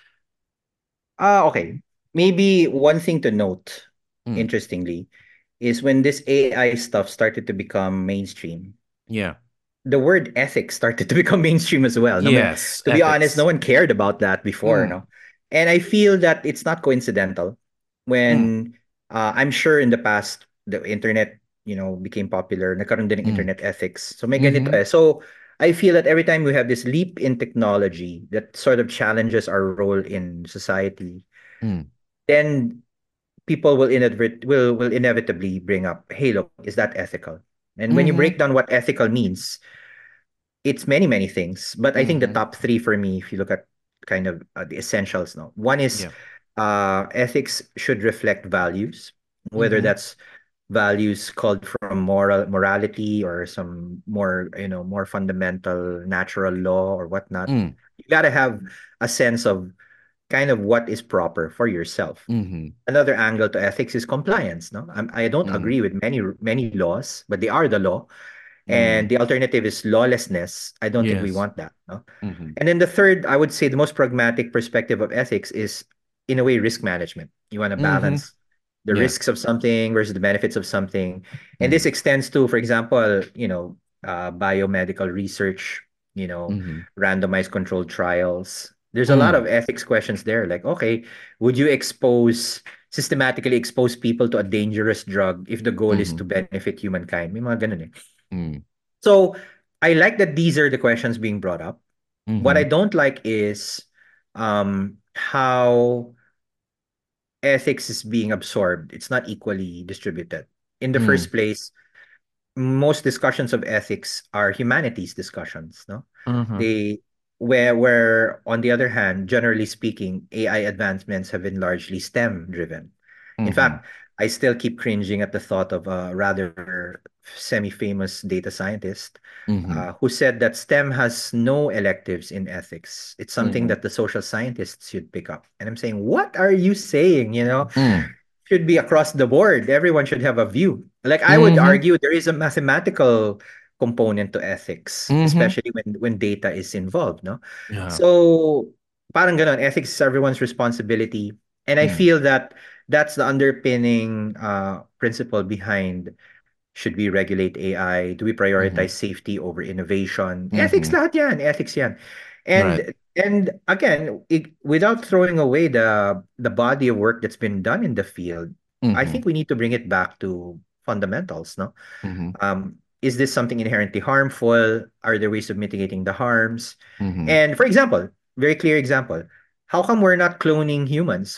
Ah, okay. Maybe one thing to note, Mm, interestingly, is when this A I stuff started to become mainstream, yeah. the word ethics started to become mainstream as well. No one, Yes, to be honest, no ethics. one cared about that before, Mm, no. And I feel that it's not coincidental mm, when uh, I'm sure in the past the internet, you know, became popular. Nagkaroon din ng mm, internet ethics. So may ganito mm-hmm, eh. So I feel that every time we have this leap in technology that sort of challenges our role in society, mm, then people will inadvert will will inevitably bring up, hey, look, is that ethical? And when you break mm-hmm, down what ethical means, it's many many things, but I think the Mm-hmm. top three for me, if you look at kind of uh, the essentials, no, one is Yeah. uh, ethics should reflect values, whether Mm-hmm. that's values called from moral morality or some more you know more fundamental natural law or whatnot. Mm. You got to have a sense of kind of what is proper for yourself. Mm-hmm. Another angle to ethics is compliance. No, I'm, I don't Mm-hmm. agree with many many laws, but they are the law, Mm-hmm. and the alternative is lawlessness. I don't think we Yes. want that. No? Mm-hmm. And then the third, I would say the most pragmatic perspective of ethics is, in a way, risk management. You want to Mm-hmm. balance the Yeah. risks of something versus the benefits of something. And this Mm. extends to, for example, you know, uh, biomedical research, you know, Mm-hmm. randomized controlled trials. There's a lot Mm. of ethics questions there. Like, okay, would you expose, systematically expose people to a dangerous drug if the goal is Mm-hmm. to benefit humankind? May mga ganun eh. Mm. So I like that these are the questions being brought up. What Mm-hmm. I don't like is um, how ethics is being absorbed. It's not equally distributed. In the Mm. first place, most discussions of ethics are humanities discussions, no? Uh-huh. They where where on the other hand, generally speaking, A I advancements have been largely STEM driven. In Mm-hmm. fact, I still keep cringing at the thought of a rather semi-famous data scientist Mm-hmm. uh, who said that STEM has no electives in ethics. It's something Mm-hmm. that the social scientists should pick up. And I'm saying, what are you saying? You know, Mm. should be across the board. Everyone should have a view. Like I would Mm-hmm. argue there is a mathematical component to ethics, Mm-hmm. especially when when data is involved, no? Yeah. So parang ganon, ethics is everyone's responsibility. And I Mm. feel that that's the underpinning uh, principle behind should we regulate A I? Do we Mm-hmm. prioritize safety over innovation? Ethics Mm-hmm. lahat yan, ethics yan. Right. And and again, it, without throwing away the the body of work that's been done in the field, I Mm-hmm. think we need to bring it back to fundamentals, no? Mm-hmm. Um, is this something inherently harmful? Are there ways of mitigating the harms? Mm-hmm. And for example, very clear example, how come we're not cloning humans?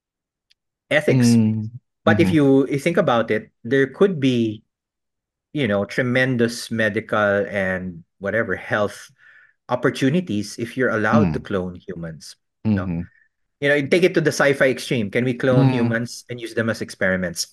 Ethics. Mm. But if Mm-hmm. you, you think about it, there could be you know, tremendous medical and whatever health opportunities if you're allowed to Mm. clone humans. No, Mm-hmm. you know, take it to the sci-fi extreme. Can we clone Mm. humans and use them as experiments?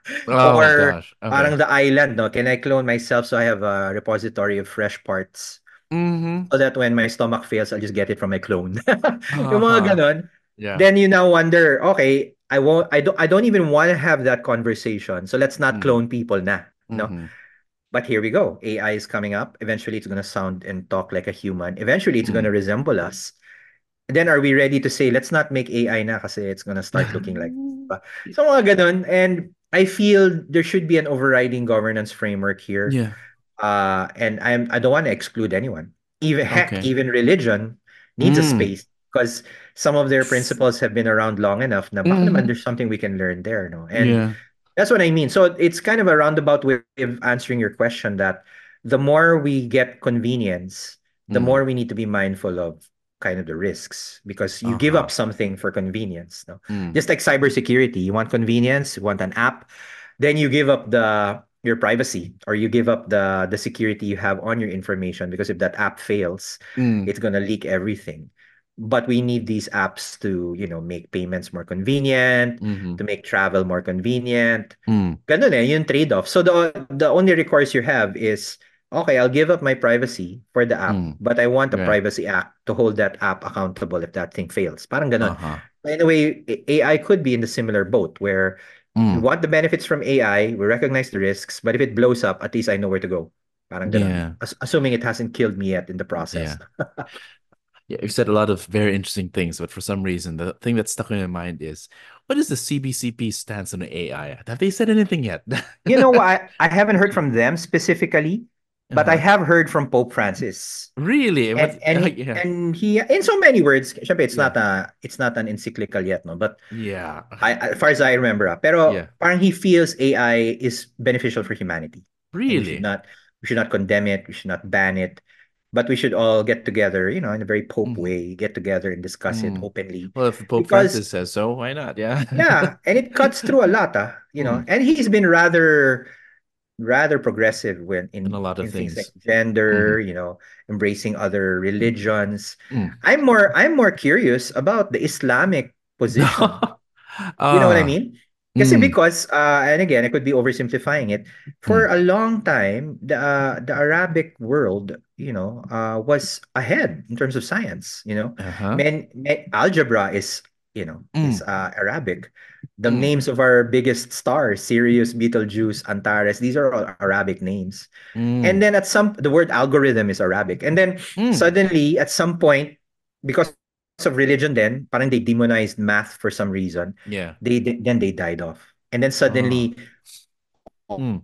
Oh Or gosh. Okay. parang the island, no? Can I clone myself so I have a repository of fresh parts Mm-hmm. so that when my stomach fails, I'll just get it from my clone. Yung mga Uh-huh. ganon. Yeah. Then you now wonder, okay, I won't I don't I don't even want to have that conversation. So let's not Mm. clone people na. No. Mm-hmm. But here we go. A I is coming up. Eventually, it's going to sound and talk like a human. Eventually, it's going Mm. to resemble us. And then are we ready to say, let's not make A I na kasi it's going to start looking like this. So mga ganun. And I feel there should be an overriding governance framework here. Yeah. Uh, and I'm I don't want to exclude anyone. Even heck, Okay. even religion needs a Mm. space because some of their principles have been around long enough na baka naman Mm-hmm. there's something we can learn there, no? And Yeah. that's what I mean. So it's kind of a roundabout way of answering your question that the more we get convenience, the Mm. more we need to be mindful of kind of the risks because you give Uh-huh. up something for convenience. No? Mm. Just like cybersecurity, you want convenience, you want an app, then you give up the your privacy or you give up the the security you have on your information because if that app fails, Mm. it's gonna leak everything. But we need these apps to, you know, make payments more convenient, Mm-hmm. to make travel more convenient. Mm. Ganun eh, yung trade-off. So the the only recourse you have is, okay, I'll give up my privacy for the app, Mm. but I want a Yeah. privacy act to hold that app accountable if that thing fails. Parang ganun. Uh-huh. In a way, A I could be in the similar boat where we Mm. want the benefits from A I, we recognize the risks, but if it blows up, at least I know where to go. Parang ganun. Yeah. As- assuming it hasn't killed me yet in the process. Yeah. Yeah, you've said a lot of very interesting things, but for some reason, the thing that stuck in my mind is what is the C B C P stance on A I? Have they said anything yet? You know, I, I haven't heard from them specifically, but I Uh-huh. have heard from Pope Francis. Really? And What? and Uh, he yeah. and he in so many words, syempre it's Yeah. not a it's not an encyclical yet, no. But Yeah. I, as far as I remember, ah, pero Yeah. parang he feels A I is beneficial for humanity, and we should Really? not we should not condemn it, we should not ban it, but we should all get together, you know, in a very Pope Mm. way, get together and discuss it Mm. openly, Well, if Pope because Francis says so, why not? Yeah. yeah, and it cuts through a lot, ah, you know, Mm. and he's been rather rather progressive when in a in lot of in things like things. gender, Mm-hmm. you know, embracing other religions. Mm. I'm more I'm more curious about the Islamic position. You know what I Ah. mean? Kasi Mm. because uh, and again, I could be oversimplifying it. For Mm. a long time, the uh, the Arabic world, you know, uh, was ahead in terms of science. You know, Uh-huh. men, men algebra is you know is Mm. uh, Arabic. The Mm. names of our biggest stars, Sirius, Betelgeuse, Antares, these are all Arabic names. And Mm. then at some the word algorithm is Arabic. And then Mm. suddenly at some point, because of religion then, parang they demonized math for some reason. Yeah. They, they then they died off. And then Oh. suddenly Mm.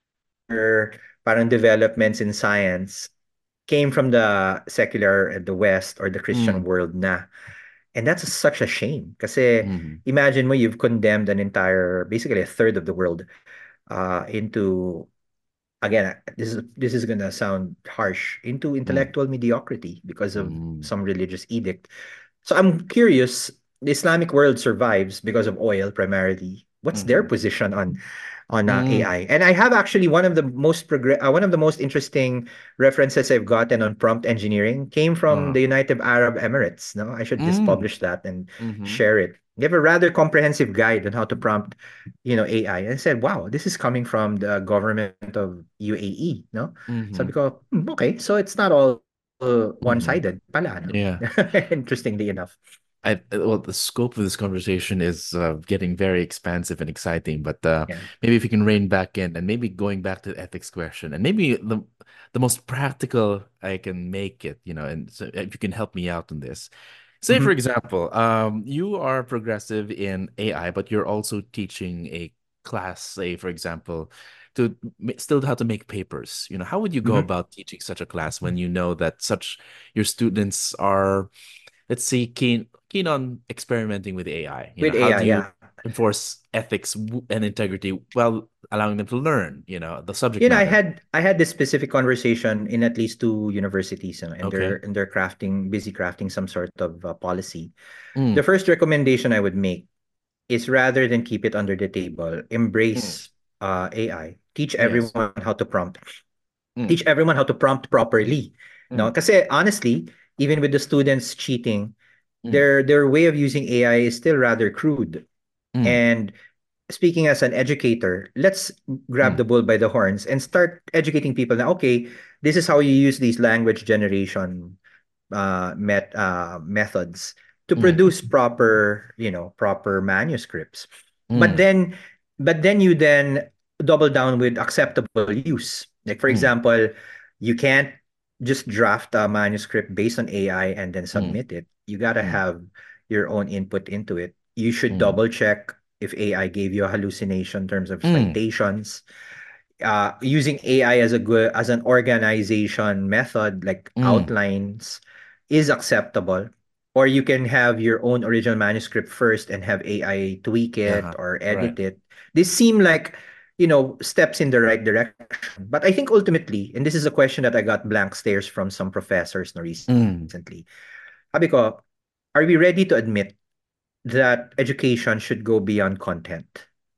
other parang developments in science came from the secular uh, the West or the Christian Mm. world na. And that's such a shame. Kasi Mm. imagine mo you've condemned an entire basically a third of the world uh into again, this is this is gonna sound harsh, into Mm. intellectual mediocrity because of Mm. some religious edict. So I'm curious, the Islamic world survives because of oil primarily. What's their Mm. position on on uh, Mm. A I? And I have actually one of the most progress uh, one of the most interesting references I've gotten on prompt engineering came from Uh. the United Arab Emirates. No, I should just Mm. publish that and Mm-hmm. share it. They have a rather comprehensive guide on how to prompt, you know, A I. And I said, wow, this is coming from the government of U A E, no? Sabi Mm-hmm. ko, "Hmm, okay, so it's not all uh, Mm-hmm. one-sided pala, no? Yeah. Interestingly enough. I well, the scope of this conversation is uh, getting very expansive and exciting, but uh, Yeah. maybe if you can rein back in and maybe going back to the ethics question and maybe the the most practical I can make it, you know, and so if you can help me out on this. Say, for Mhm. example, um, you are progressive in A I, but you're also teaching a class, say, for example, to ma- still how to make papers. You know, how would you go Mhm. about teaching such a class when you know that such your students are, let's say, keen keen on experimenting with A I? You know, With how A I, do you yeah. enforce ethics w- and integrity while allowing them to learn, you know, the subject You know, I matter? had I had this specific conversation in at least two universities, you know, and they're Okay. and they're crafting busy crafting some sort of uh, policy. The Mm, first recommendation I would make is rather than keep it under the table, mm, embrace uh, A I. Teach yes. everyone how to prompt. Mm, Teach everyone how to prompt properly. No, mm, kasi honestly, even with the students cheating, mm, their their way of using A I is still rather crude. mm, And speaking as an educator, let's grab mm, the bull by the horns and start educating people now. Okay, this is how you use these language generation uh, met uh, methods to mm, produce proper, you know, proper manuscripts. But mm, then, but then you then double down with acceptable use. Like for mm, example, you can't just draft a manuscript based on A I and then mm, submit it. You gotta mm, have your own input into it. You should mm, double check if A I gave you a hallucination in terms of mm, citations. Uh, using A I as a good as an organization method like mm. outlines is acceptable. Or you can have your own original manuscript first and have A I tweak it Uh-huh. or Right. edit it. These seem like, you know, steps in the right direction. But I think ultimately, and this is a question that I got blank stares from some professors no recently. Mm, Sabi ko, are we ready to admit that education should go beyond content?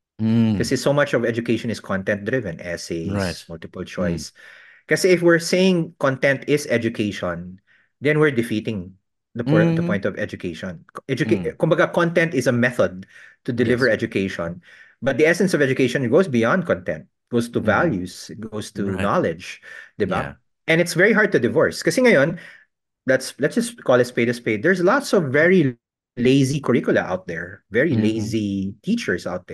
Kasi mm, so much of education is content driven, essays, right. multiple Mm, choice. Kasi if we're saying content is education, then we're defeating the por- the mm, point of education. Educa- mm. kumbaga, content is a method to deliver Yes. education, but the essence of education goes beyond content. It goes to Mm, values, it goes to right. knowledge, 'di ba? Yeah. And it's very hard to divorce. Kasi ngayon, let's let's just call a spade a spade. There's lots of very lazy curricula out there, very Mm-hmm. lazy teachers out there.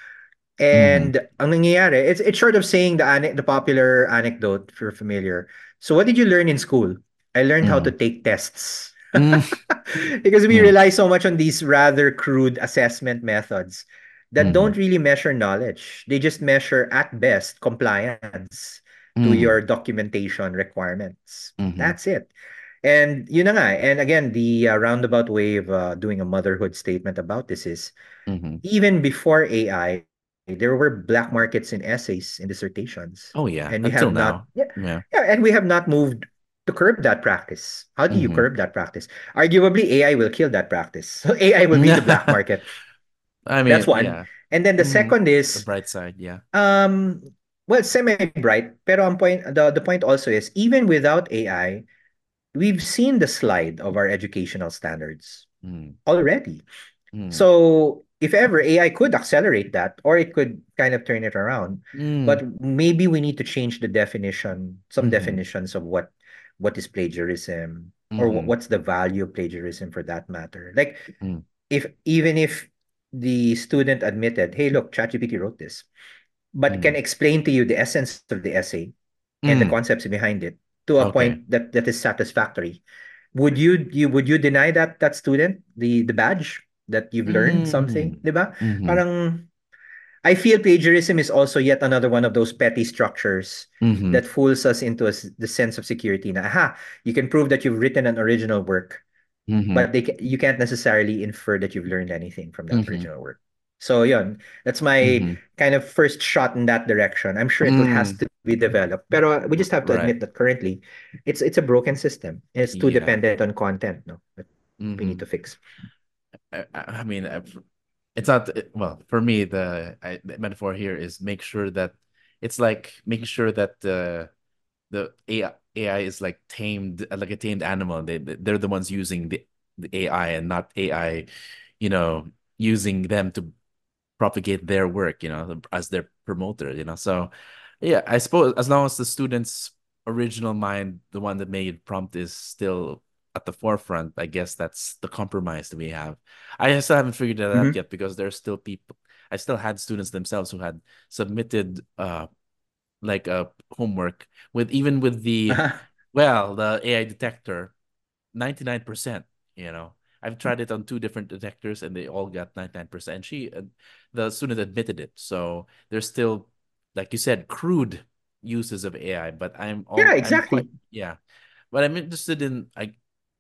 Mm-hmm. And ang nangyayari, it's it's short of saying the ane- the popular anecdote, if you're familiar. So what did you learn in school? I learned how to Mm-hmm. take tests. Mm, Because we mm, rely so much on these rather crude assessment methods that mm-hmm. don't really measure knowledge. They just measure at best compliance to your Mm, documentation requirements. mm-hmm. That's it. And yun na nga. And again, the uh, roundabout way of uh, doing a motherhood statement about this is Mm-hmm. even before A I, there were black markets in essays in dissertations. Oh And we yeah. have Until not yeah, now. yeah, Yeah. and we have not moved to curb that practice. How do you Mm-hmm. curb that practice? Arguably, A I will kill that practice. So A I will be the black market. I That's mean, one. yeah. And then the Mm, second the is bright side, yeah. um well, semi-bright. Pero ang point, the, the point also is, even without A I, we've seen the slide of our educational standards Mm, already. mm, So if ever A I could accelerate that, or it could kind of turn it around, mm, but maybe we need to change the definition, some mm-hmm, definitions of what what is plagiarism, or wh- mm-hmm, what's the value of plagiarism for that matter. Like mm, if even if the student admitted, hey, look, ChatGPT wrote this, but can mm, explain to you the essence of the essay and the mm. concepts behind it to a Okay. point that that is satisfactory, would you you would you deny that that student the the badge that you've learned something, Mm, 'di ba? mm-hmm, Parang I feel plagiarism is also yet another one of those petty structures mm-hmm, that fools us into a s the sense of security na, aha, you can prove that you've written an original work, mm-hmm, but they ca- you can't necessarily infer that you've learned anything from that mm-hmm, original work. So yun, that's my mm-hmm, kind of first shot in that direction. I'm sure it has mm. to be developed, pero we R- just have to right. admit that currently it's it's a broken system. It's too Yeah. dependent on content, no, that we need Mm-hmm. to fix. I, I I mean, I- it's not it- well for me. The, I, the metaphor here is make sure that it's like making sure that the the A I, A I is like tamed, uh, like a tamed animal. They they- they're the ones using the the A I and not A I, you know, using them to propagate their work, you know, as their promoter, you know. So yeah, I suppose as long as the student's original mind, the one that made prompt, is still at the forefront, I guess that's the compromise that we have. I still haven't figured that out Mhm. yet because there's still people, I still had students themselves who had submitted uh like a homework with, even with the, well, the A I detector, ninety-nine percent, you know. I've tried it on two different detectors and they all got ninety-nine percent. She, uh, the student admitted it. So there's still, like you said, crude uses of A I, but I'm Yeah, all, I'm quite, exactly. yeah. But I'm interested in, like,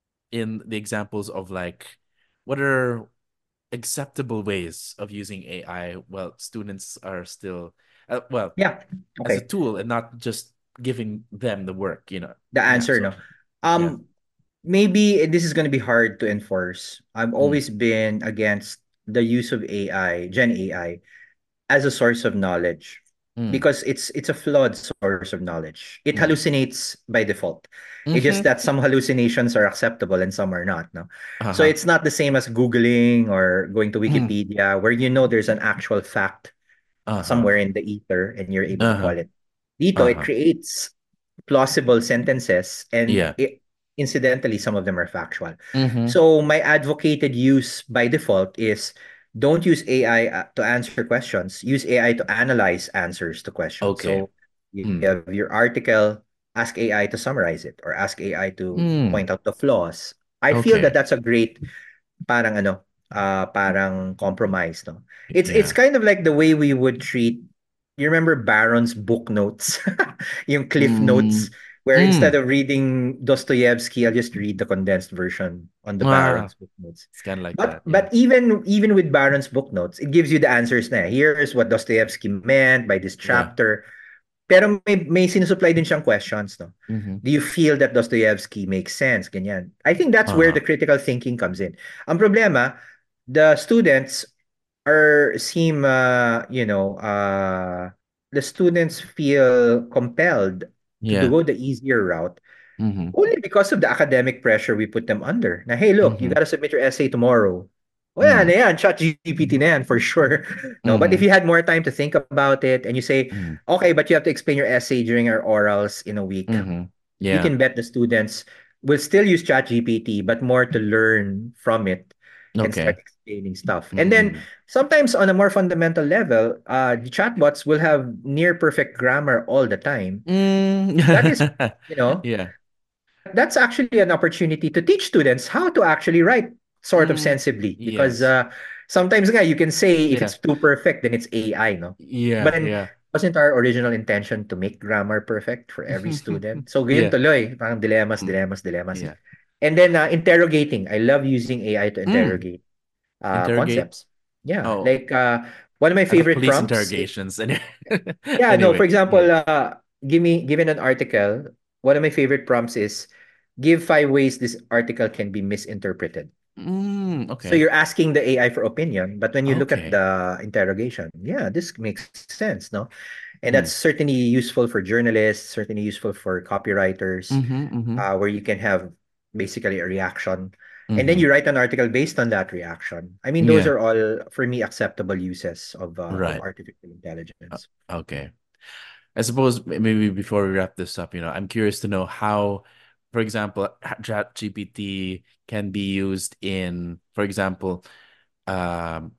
in the examples of like, what are acceptable ways of using A I while students are still, uh, well, Yeah. as a Okay. tool and not just giving them the work, you know. The Yeah. answer, So, no. yeah. Um, maybe this is going to be hard to enforce. I've Mm, always been against the use of A I, Gen A I, as a source of knowledge mm, because it's it's a flawed source of knowledge. It mm. hallucinates by default. It's just Mm-hmm. that some hallucinations are acceptable and some are not, no. So Uh-huh. it's not the same as Googling or going to Mm. Wikipedia where you know there's an actual fact Uh-huh. somewhere in the ether and you're able to Uh-huh. call it. Dito, it Uh-huh. creates plausible sentences and Yeah. it, incidentally, some of them are factual. Mm-hmm. So my advocated use by default is don't use A I uh, to answer questions. Use A I to analyze answers to questions. Okay. So you Mm. have your article, ask A I to summarize it or ask A I to Mm. point out the flaws. I feel that Okay. that's a great parang ano, uh, parang compromise, no? It's it's Yeah. kind of like the way we would treat, you remember Baron's book notes? Yung cliff notes Mm. where instead Mm. of reading Dostoevsky, I'll just read the condensed version on the Ah, Baron's book notes. it's kind of like But that. Yeah. but even even with Baron's book notes, it gives you the answers na. Here's what Dostoevsky meant by this Yeah. chapter. Pero may, may sinusupply din siyang questions, no? Mm-hmm. Do you feel that Dostoevsky makes sense? Ganyan. I think that's where Uh-huh. the critical thinking comes in. Ang problema, the students are seem, uh, you know, uh, the students feel compelled to Yeah. go the easier route Mm-hmm. only because of the academic pressure we put them under. Na, hey, look, you Mm-hmm. got to submit your essay tomorrow. O yan, Mm. yan, chat G P T na yan for sure. No, but if Mm-hmm. you had more time to think about it and you say, Mm. okay, but you have to explain your essay during our orals in a week, Mm-hmm. you Yeah. can bet the students will still use ChatGPT, but more to learn from it and start Okay. explaining stuff. And then Mm-mm. sometimes on a more fundamental level, uh, the chatbots will have near perfect grammar all the time. Mm. That is, you know, Yeah. that's actually an opportunity to teach students how to actually write sort of Mm. sensibly because Yes. uh, sometimes nga, you can say if Yeah. it's too perfect, then it's A I, no? But Yeah. then, Yeah. wasn't our original intention to make grammar perfect for every student? So, yun Yeah. tuloy, parang dilemmas, Mm. dilemmas, dilemmas. Yeah. And then, uh, interrogating. I love using A I to Mm. interrogate uh, Interrogate. concepts. Yeah, Oh, like uh, one of my I thought favorite police prompts. interrogations. Any- Yeah, no, for Anyway, example, yeah. uh, give me given an article, one of my favorite prompts is give five ways this article can be misinterpreted. Mm, So okay. you're asking the A I for opinion, but when you look at Okay. the interrogation, yeah, this makes sense, no? And that's Mm. certainly useful for journalists, certainly useful for copywriters, Mhm, mhm. uh, where you can have basically a reaction. And then Mhm. you write an article based on that reaction. I mean, those Yeah, are all, for me, acceptable uses of uh, of right. artificial Uh, intelligence. Okay. I suppose m- maybe before we wrap this up, you know, I'm curious to know how, for example, ChatGPT can be used in, for example, um,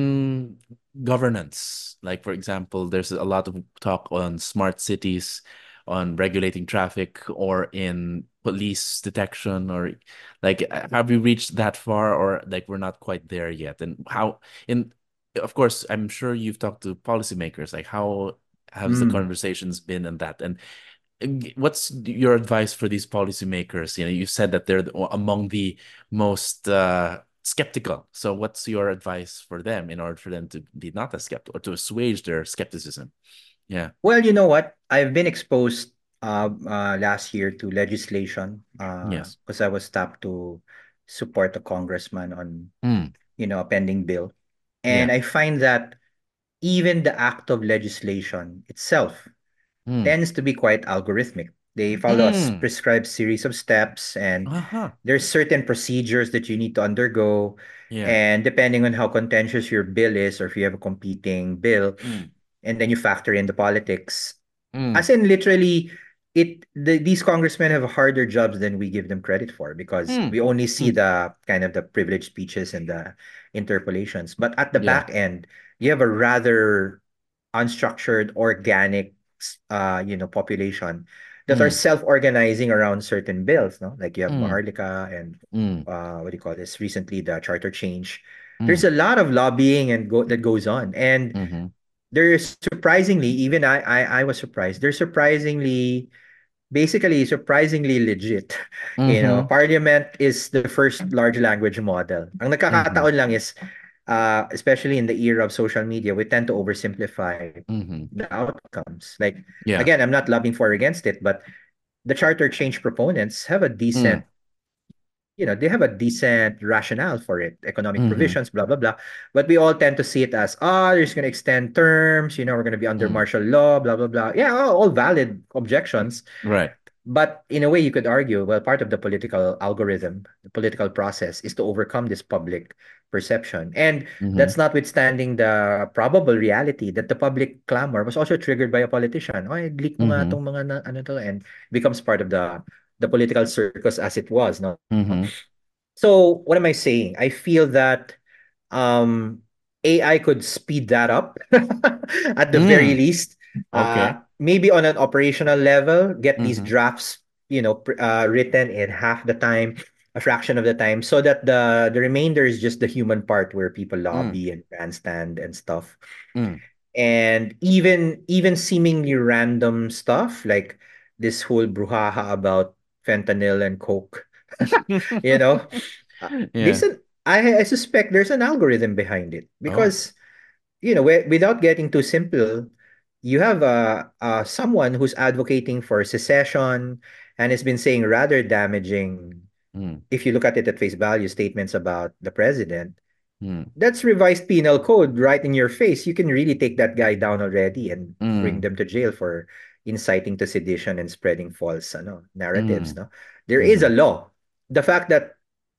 in governance. Like, for example, there's a lot of talk on smart cities, on regulating traffic, or in police detection, or like, uh, have we reached that far, or like we're not quite there yet? And how, in, of course, I'm sure you've talked to policymakers, like how have the Mm. conversations been in that? And uh, what's your advice for these policymakers? You know, you said that they're the- among the most uh, skeptical. So, what's your advice for them in order for them to be not as skeptical or to assuage their skepticism? Yeah. Well, you know what? I've been exposed uh, uh, last year to legislation Yes. because I was tapped to support a congressman on, Mm. you know, a pending bill. And Yeah. I find that even the act of legislation itself Mm. tends to be quite algorithmic. They follow a s- Mm. prescribed series of steps, and Uh-huh. there's certain procedures that you need to undergo. Yeah. And depending on how contentious your bill is, or if you have a competing bill, Mm. and then you factor in the politics, Mm. as in literally, it the, these congressmen have harder jobs than we give them credit for, because Mm. we only see Mm. the kind of the privileged speeches and the interpolations. But at the Yeah. back end, you have a rather unstructured, organic, uh, you know, population that are Mm. self-organizing around certain bills, no? Like you have Mm. Maharlika and Mm. uh, what do you call this? Recently, the charter change. There's Mm. a lot of lobbying and go that goes on, and Mm-hmm. they're surprisingly, even I, I, I was surprised. They're surprisingly, basically surprisingly legit. You know, Mm-hmm. Parliament is the first large language model. Ang Mm-hmm. nagkakataon lang is, uh, especially in the era of social media, we tend to oversimplify Mm-hmm. the outcomes. Like, Yeah. again, I'm not lobbying for or against it, but the charter change proponents have a decent, Mm. you know, they have a decent rationale for it, economic Mm-hmm. provisions, blah, blah, blah. But we all tend to see it as, ah, oh, there's going to extend terms, you know, we're going to be under Mm. martial law, blah, blah, blah. Yeah, all, all valid objections. Right. But in a way, you could argue, well, part of the political algorithm, the political process, is to overcome this public perception. And Mm-hmm. that's notwithstanding the probable reality that the public clamor was also triggered by a politician. Oh, leak mo nga Mm-hmm. tong mga na, ano to, and becomes part of the the political circus as it was, no? Mm-hmm. So what am I saying? I feel that um, A I could speed that up at the very Mm. least. Uh, Okay. maybe on an operational level, get these Mm-hmm. drafts, you know, pr- uh, written in half the time, a fraction of the time, so that the the remainder is just the human part where people Mm. lobby and grandstand and stuff. Mm. And even even seemingly random stuff like this whole brouhaha about fentanyl and coke, you know, uh, there's Yeah. an I, I suspect there's an algorithm behind it, Oh. because you know, wi- without getting too simple, you have uh, uh someone who's advocating for secession and has been saying rather damaging, Mm. if you look at it at face value, statements about the president. Mm. That's revised penal code right in your face. You can really take that guy down already and bring Mm. them to jail for inciting to sedition and spreading false ano, narratives. Mm. No, there is a Mm-hmm. law. The fact that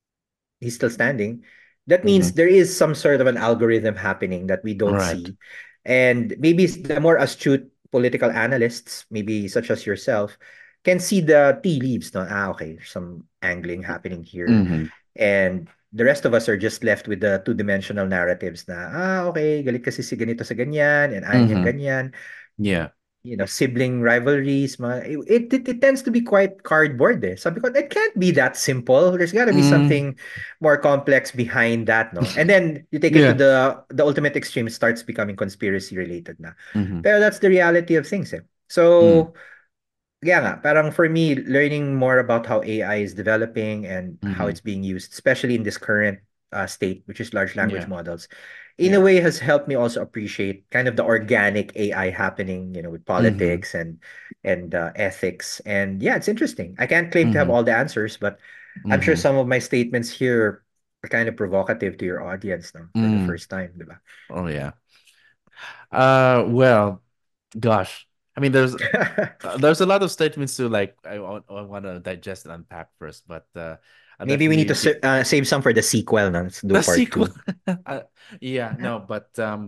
he's still standing, that Mm-hmm. means there is some sort of an algorithm happening that we don't Right. see. And maybe the more astute political analysts, maybe such as yourself, can see the tea leaves. No? Ah, okay, there's some angling happening here. Mm-hmm. And the rest of us are just left with the two-dimensional narratives na, ah, okay, galit kasi si ganito sa ganyan, and ayaw niyang Mm-hmm. ganyan. Yeah. You know, sibling rivalries, mga, it, it, it tends to be quite cardboard eh. Sabi ko, it can't be that simple. There's got to be Mm. something more complex behind that, no? And then you take it to Yeah. the the ultimate extreme, it starts becoming conspiracy related na. Mm-hmm. Pero that's the reality of things eh. Mm. So, yeah nga, parang for me, learning more about how A I is developing and how Mm-hmm. it's being used, especially in this current uh, state, which is large language Yeah. models, in a Yeah. way has helped me also appreciate kind of the organic A I happening, you know, with Mm-hmm. politics and and uh, ethics. And yeah, it's interesting. I can't claim to have Mm-hmm. all the answers, but I'm sure Mm-hmm. some of my statements here are kind of provocative to your audience now for the Mm. first time, diba? Oh yeah. Uh well, Gosh, I mean, there's uh, there's a lot of statements to like I want I want to digest and unpack first, but uh, I'll Maybe we need definitely to get sa- uh, save some for the sequel. No? Let's do the part sequel. two. Uh, yeah, no, but um,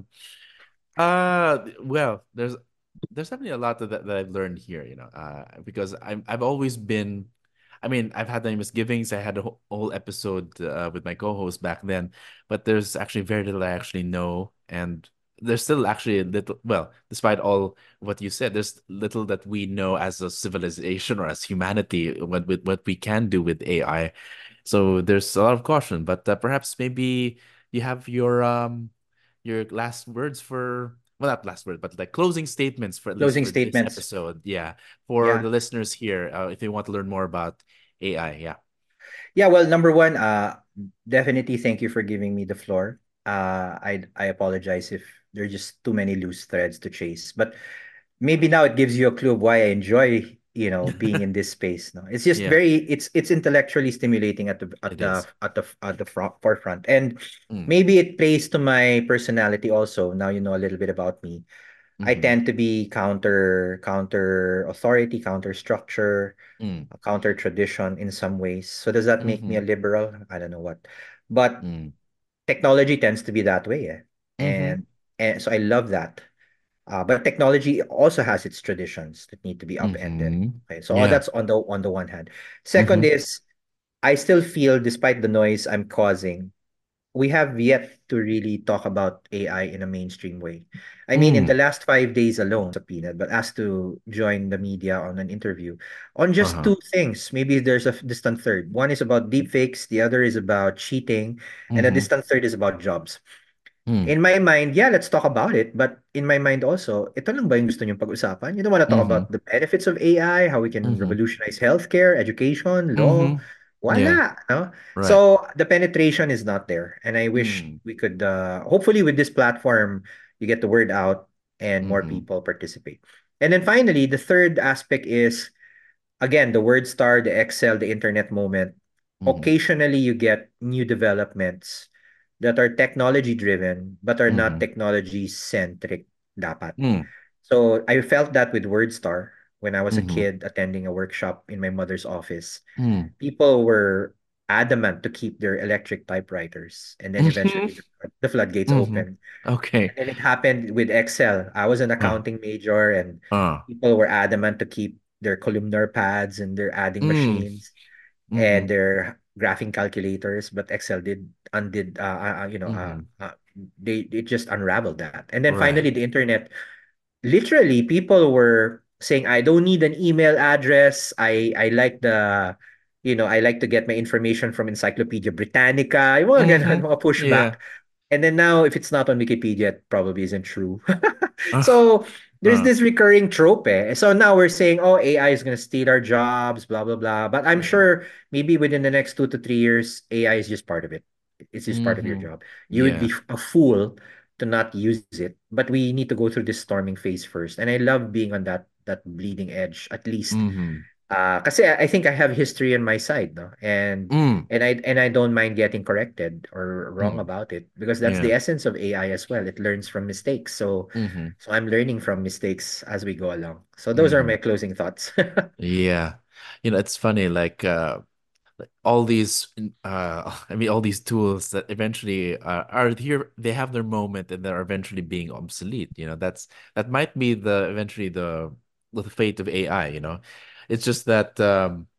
uh, well, there's there's definitely a lot of that, that I've learned here, you know, uh, because I'm I've always been, I mean, I've had the misgivings. I had a whole, whole episode uh, with my co-host back then, but there's actually very little I actually know, and there's still actually a little. Well, despite all what you said, there's little that we know as a civilization or as humanity what with what we can do with A I. So there's a lot of caution, but uh, perhaps maybe you have your um your last words for well not last word but like closing statements for at least Closing for this statements. episode. Yeah, for Yeah. the listeners here, uh, if they want to learn more about A I. Yeah. Yeah, well, number one, uh, definitely thank you for giving me the floor. Uh, I I apologize if there are just too many loose threads to chase, but maybe now it gives you a clue of why I enjoy, you know, being in this space. No, it's just Yeah, very, it's it's intellectually stimulating at the at it the is. at the at the front, forefront, and Mm. maybe it plays to my personality also. Now you know a little bit about me. I Mm-hmm. tend to be counter counter authority, counter structure, Mm. counter tradition in some ways. So does that make me Mm-hmm. a liberal? I don't know what. But Mm. technology tends to be that way, eh? Mm-hmm. And and so I love that. Uh, but technology also has its traditions that need to be upended. Mm-hmm. Okay, so all Yeah. that's on the on the one hand. Second Mm-hmm. is I still feel, despite the noise I'm causing, we have yet to really talk about A I in a mainstream way. I mean, in the Mm. last five days alone, subpoenaed, but asked to join the media on an interview on just Uh-huh. two things. Maybe there's a distant third. One is about deepfakes, the other is about cheating, and a Mm-hmm. distant third is about jobs. Mm. In my mind, yeah, let's talk about it. But in my mind also, ito lang ba yung gusto niyong pag-usapan? You don't want to talk Mm-hmm. about the benefits of A I, how we can Mm-hmm. revolutionize healthcare, education, law. Mm-hmm. Yeah. Wala, no? Right. So the penetration is not there. And I wish Mm. we could, uh, hopefully with this platform, you get the word out and more Mm-hmm. people participate. And then finally, the third aspect is, again, the word star, the Excel, the internet moment. Mm-hmm. Occasionally, you get new developments that are technology driven but are not Mm-hmm. technology centric dapat. Mm. So I felt that with WordStar when I was a Mm-hmm. kid attending a workshop in my mother's office. Mm. People were adamant to keep their electric typewriters, and then Mm-hmm. eventually the, the floodgates Mm-hmm. opened. Okay. And then it happened with Excel. I was an Uh, accounting major, and uh. people were adamant to keep their columnar pads and their adding Mm. machines and Mm-hmm. their graphing calculators, but Excel did undid uh, uh uh, you know uh, Mm-hmm. uh they it just unraveled that. And then finally Right. the internet, literally people were saying, I don't need an email address. I I like the you know, I like to get my information from Encyclopedia Britannica. Yung mga ganun, Mm-hmm. mga pushback. Yeah. And then now, if it's not on Wikipedia, it probably isn't true. Uh, So there's uh, this recurring trope. Eh. So now we're saying, oh, A I is going to steal our jobs, blah, blah, blah. But I'm yeah. sure maybe within the next two to three years, A I is just part of it. It's just part of your Mm-hmm. job. You would be Yeah. a fool to not use it. But we need to go through this storming phase first. And I love being on that that bleeding edge, at least. Mm-hmm. Uh, kasi I I think I have history on my side, no? And Mm. and I and I don't mind getting corrected or wrong Mm. about it because that's Yeah. the essence of A I as well. It learns from mistakes. So Mm-hmm. so I'm learning from mistakes as we go along. So those are Mm-hmm. my closing thoughts. Yeah. You know, it's funny, like uh like all these uh I mean all these tools that eventually uh, are here, they have their moment and they're eventually being obsolete. You know, that's that might be the eventually the the fate of A I, you know. It's just that um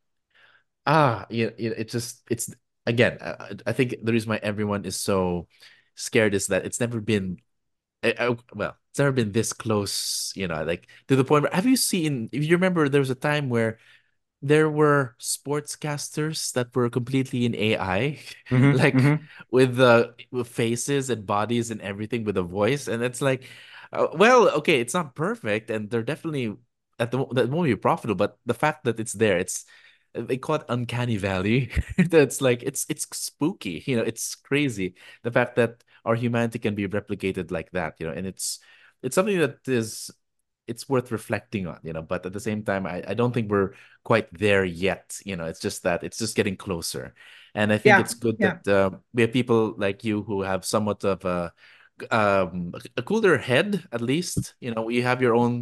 ah, you, you it just it's again, I, I think the reason why everyone is so scared is that it's never been I, I- well, it's never been this close, you know, like to the point where have you seen, if you remember, there was a time where there were sportscasters that were completely in A I, hmm like hmm with the with faces and bodies and everything with a voice, and it's like, uh, well, okay, it's not perfect, and they're definitely at the mo- that won't be profitable, but the fact that it's there, it's they call it uncanny valley. That's like it's it's spooky, you know, it's crazy the fact that our humanity can be replicated like that, you know, and it's it's something that is it's worth reflecting on, you know, but at the same time, I, I don't think we're quite there yet. You know, it's just that it's just getting closer. And I think Yeah, it's good yeah. that uh, we have people like you who have somewhat of a um a cooler head at least. You know, you have your own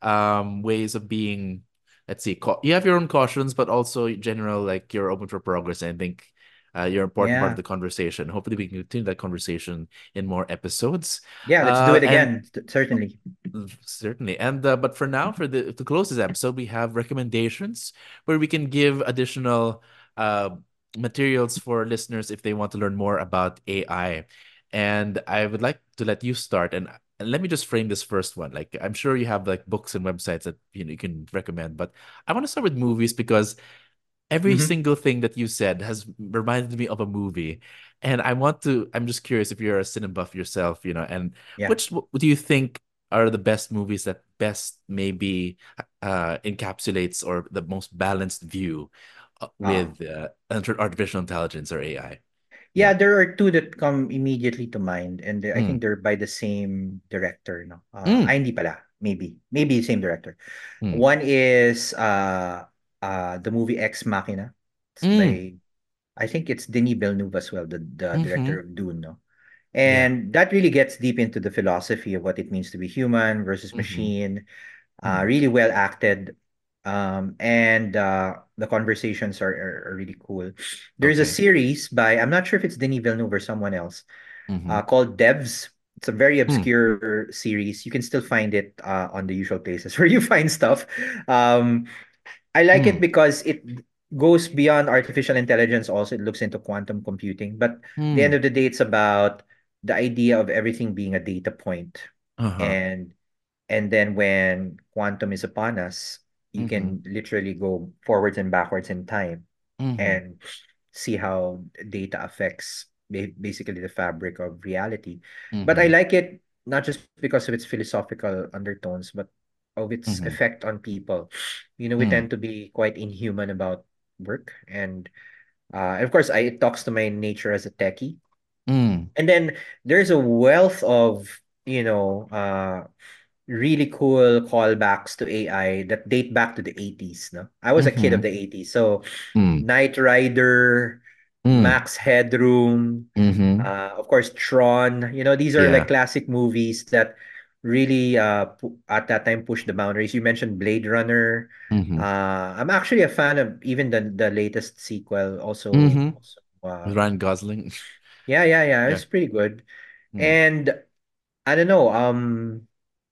um ways of being, let's see, cau- you have your own cautions, but also general, like you're open for progress. And I think uh, you're an important part of Yeah. the conversation. Hopefully we can continue that conversation in more episodes. Yeah, let's do Uh it and again. T- certainly. Certainly. And uh, but for now, for the to close this episode, we have recommendations where we can give additional uh materials for listeners if they want to learn more about A I. And I would like to let you start, and, and let me just frame this first one. Like I'm sure you have like books and websites that you know you can recommend, but I want to start with movies because every Hmm. single thing that you said has reminded me of a movie. And I want to, I'm just curious if you're a cinema buff yourself, you know, and Yeah. which w- do you think are the best movies that best maybe uh, encapsulates or the most balanced view uh, Ah. with uh, art- artificial intelligence or A I? Yeah, Yeah. there are two that come immediately to mind, and they- I think Mm. they're by the same director, no? Uh, Mm. ay, hindi pala. Maybe. Maybe same director. Mm. One is uh, uh, the movie Ex Machina. It's Mm. by, I think it's Denis Villeneuve as well, the, the Mm-hmm. director of Dune, no? Yeah. And that really gets deep into the philosophy of what it means to be human versus Mm-hmm. machine. Uh, Mm. really well acted. Um, and uh, the conversations are, are, are really cool. There's a Okay. series by, I'm not sure if it's Denis Villeneuve or someone else, Mm-hmm. uh, called Devs. It's a very Mm. obscure series. You can still find it uh, on the usual places where you find stuff. Um, I like it Mm. because it goes beyond artificial intelligence also. It looks into quantum computing. But at the end Mm. of the day, it's about the idea of everything being a data point. Uh-huh. And and then when quantum is upon us, you Mm-hmm. can literally go forwards and backwards in time Mm-hmm. and see how data affects ba- basically the fabric of reality. But I Mm-hmm. like it not just because of its philosophical undertones, but of its Mm-hmm. effect on people. You know, we Mm. tend to be quite inhuman about work, and uh, and of course, I it talks to my nature as a techie. Mm. And then there's a wealth of you know uh really cool callbacks to A I that date back to the eighties, no? I was a kid of Mhm. the eighties. So Mm. Knight Rider, Mm. Max Headroom, Mhm. uh, of course Tron. You know, these are like Yeah. classic movies that really uh pu- at that time pushed the boundaries. You mentioned Blade Runner. Mhm. Uh, I'm actually a fan of even the the latest sequel. Also, Mhm. also uh, With Ryan Gosling. yeah, yeah, yeah. Yeah. It's pretty good. Mm. And I don't know. Um,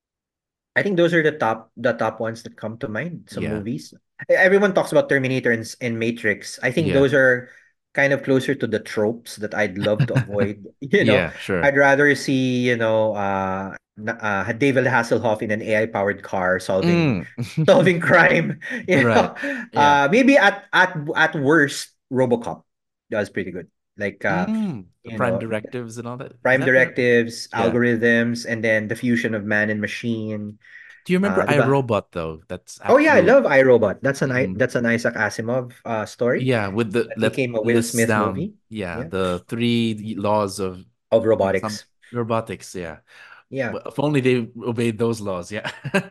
I think those are the top the top ones that come to mind. Some Yeah. movies. E- Everyone talks about Terminator and, s- and Matrix. I think Yeah. those are kind of closer to the tropes that I'd love to avoid. You know, Yeah, sure. I'd rather see, you know, uh, n- uh David Hasselhoff in an A I powered car solving Mm. solving crime. You know, Right. Yeah. uh, maybe at at at worst, RoboCop. That was pretty good. Like uh, Mm. The you Prime know, directives and all that. Is prime that the directives, Yeah. algorithms, and then the fusion of man and machine. Do you remember Uh, 'di ba? iRobot though? That's Oh yeah, I actually love iRobot. That's an I Mhm. that's an Isaac Asimov uh story Yeah, with the that let became a Will lists Smith down. movie. Yeah, Yeah, the three laws of of some robotics. robotics, yeah. Yeah, Well, if only they obeyed those laws, yeah.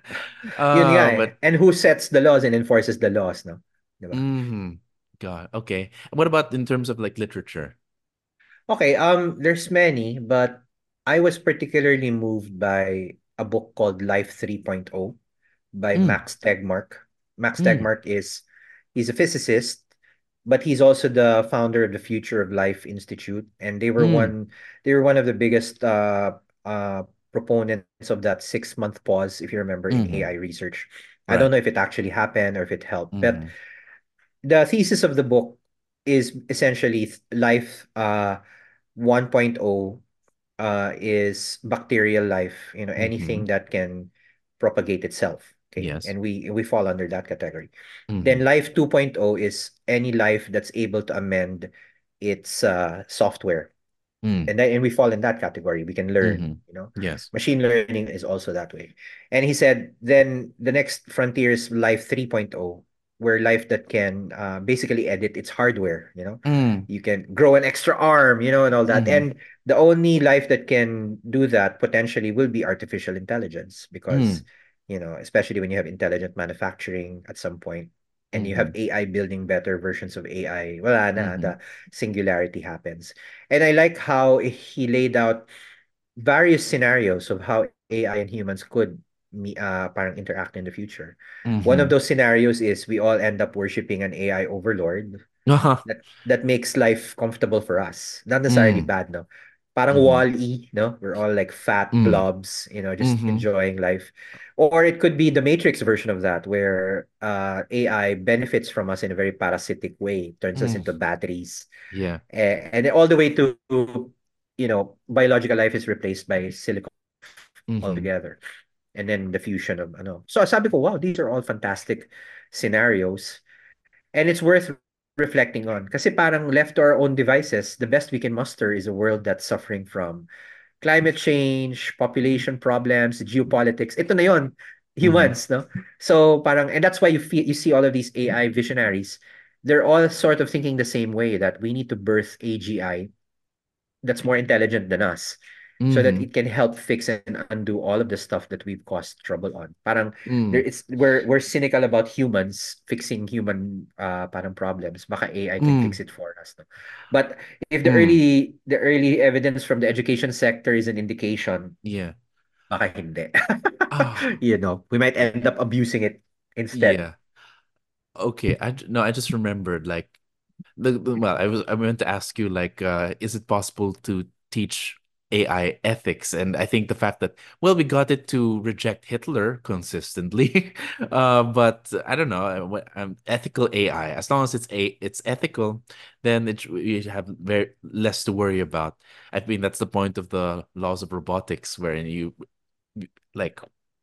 yun nga Uh, eh. but And who sets the laws and enforces the laws, no? 'Di ba? hmm God, okay. What about in terms of like literature? Okay, um, there's many, but I was particularly moved by a book called Life 3.0 by Mm, Max Tegmark. Max mm, Tegmark is he's a physicist, but he's also the founder of the Future of Life Institute, and they were mm, one they were one of the biggest uh, uh, proponents of that six month pause, if you remember, in mm-hmm. A I research. I don't Right. know if it actually happened or if it helped, but Mm-hmm. the thesis of the book is essentially th- life uh 1.0 uh is bacterial life, you know, Mm-hmm. anything that can propagate itself, okay? Yes. And we we fall under that category. Mm-hmm. Then life 2.0 is any life that's able to amend its uh software, Mm, and then and we fall in that category. We can learn, mm-hmm. you know. Yes. Machine learning is also that way. And he said then the next frontier is life 3.0, where life that can uh, basically edit its hardware, you know. Mm, You can grow an extra arm, you know, and all that. mm-hmm. And the only life that can do that potentially will be artificial intelligence, because Mm, you know, especially when you have intelligent manufacturing at some point, and you have mm-hmm. A I building better versions of A I, wala na, Mm-hmm. the singularity happens. And I like how he laid out. various scenarios of how A I and humans could me uh parang interact in the future. One of Mm-hmm. those scenarios is we all end up worshiping an A I overlord Uh-huh. that that makes life comfortable for us. Not necessarily Mm. bad, no. Parang Mm-hmm. Wall-E, no? We're all like fat Mm. blobs, you know, just Mm-hmm. enjoying life. Or it could be the Matrix version of that, where uh, A I benefits from us in a very parasitic way, turns us Mm. into batteries, Yeah. eh, and all the way to, you know, biological life is replaced by silicon life Mm-hmm. altogether. And then the fusion of ano. So sabi ko, wow, these are all fantastic scenarios. And it's worth reflecting on. Kasi parang left to our own devices, the best we can muster is a world that's suffering from climate change, population problems, geopolitics. Ito na yon, Mm-hmm. humans, no? So parang, and that's why you feel you see all of these A I visionaries. They're all sort of thinking the same way that we need to birth A G I that's more intelligent than us so that Mm-hmm. it can help fix and undo all of the stuff that we've caused trouble on. Parang there Mm. it's we're we're cynical about humans fixing human uh parang problems. Baka A I can Mm. fix it for us. No? But if the Mm. early the early evidence from the education sector is an indication, Yeah. baka hindi. Ah, You know, we might end up abusing it instead. yeah. Okay. I j- no, I just remembered like the, the well, I was I meant to ask you like uh is it possible to teach A I ethics? And I think the fact that well we got it to reject Hitler consistently. uh but I don't know, uh, what- um, ethical A I as long as it's a it's ethical, then it sh- you have very less to worry about. I mean that's the point of the laws of robotics wherein you like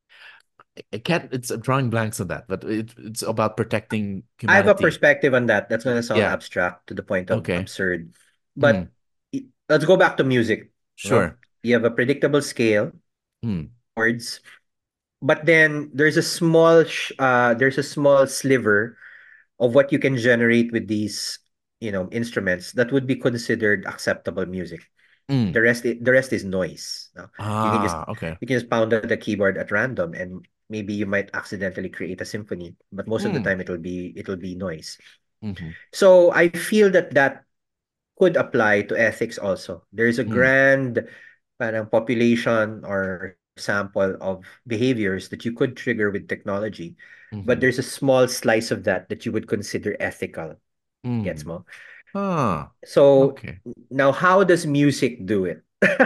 I can't it's I'm drawing blanks on that, but it, it's about protecting I have a humanity. perspective on that. That's going to sound Yeah. abstract to the point of Okay. absurd. Mm, But i- let's go back to music. No? sure. You have a predictable scale, Mm, chords, but then there's a small sh- uh there's a small sliver of what you can generate with these, you know, instruments that would be considered acceptable music. mm. The rest i- the rest is noise. No? You can just Ah, okay. you can just pound at the keyboard at random and maybe you might accidentally create a symphony, but most of the Mm, time it'll be it'll be noise. mm-hmm, So I feel that that could apply to ethics also. There's a mm, grand parang population or sample of behaviors that you could trigger with technology, but mm-hmm, there's a small slice of that that you would consider ethical. Gets mm. mo? Ah, So okay. now how does music do it?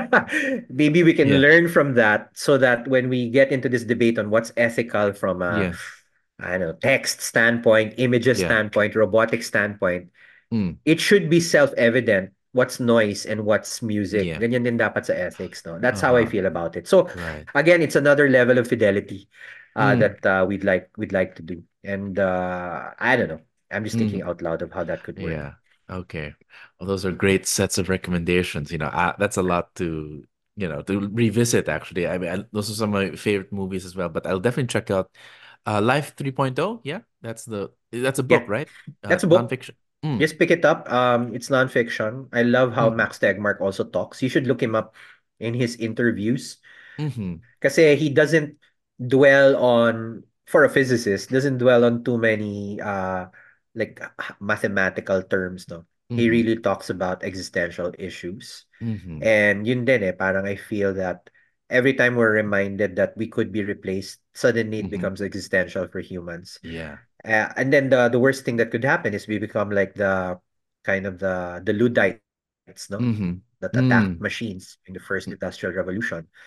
Maybe we can Yeah, learn from that so that when we get into this debate on what's ethical from a yeah, I don't know, text standpoint, images yeah. standpoint, robotic standpoint, Mm, it should be self-evident what's noise and what's music. yeah. Ganyan din dapat sa ethics, no? That's how I Uh-huh. feel about it. So Right. again, it's another level of fidelity uh, Mm, that uh, we'd like we'd like to do. And uh, I don't know. I'm just thinking mm. out loud of how that could work. Yeah. Okay. Well, those are great sets of recommendations. You know, uh, that's a lot to, you know, to revisit actually. I mean, I, those are some of my favorite movies as well, but I'll definitely check out uh Life 3.0. Yeah, that's the that's a book, Yeah, right? Uh that's a book. nonfiction. Mm, Just pick it up. Um, it's nonfiction. I love how mm, Max Tegmark also talks. You should look him up in his interviews. mm-hmm, Kasi he doesn't dwell on, for a physicist, doesn't dwell on too many uh like h- mathematical terms, no. He mm-hmm, really talks about existential issues. mm-hmm, And yun din eh, parang I feel that every time we're reminded that we could be replaced, suddenly it mm-hmm. becomes existential for humans. Yeah. Uh, and then the the worst thing that could happen is we become like the kind of the the Luddites, no? That Mm-hmm. attacked Mm. machines in the first industrial revolution.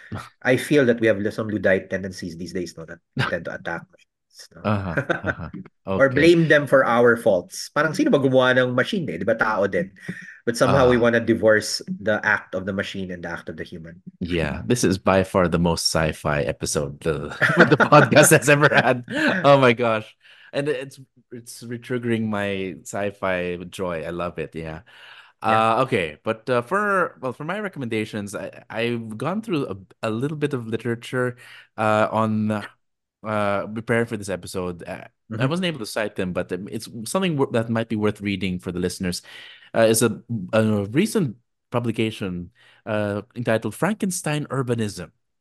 I feel that we have some Luddite tendencies these days, no, that we tend to attack machines, no? Uh-huh. Uh-huh. Or Okay. blame them for our faults. Parang sino ba gumawa ng machine eh? Di ba tao din? But somehow we Uh want to divorce the act of the machine and the act of the human. yeah, this is by far the most sci-fi episode the the podcast has ever had. Oh my gosh. And it's it's retriggering my sci-fi joy. I love it. Yeah. Yeah. Uh, okay, but uh, for well, for my recommendations, I I've gone through a, a little bit of literature uh on uh preparing for this episode. Uh, I Mm-hmm. wasn't able to cite them, but um, it's something wor- that might be worth reading for the listeners. Uh, is a, a recent publication uh entitled Frankenstein Urbanism.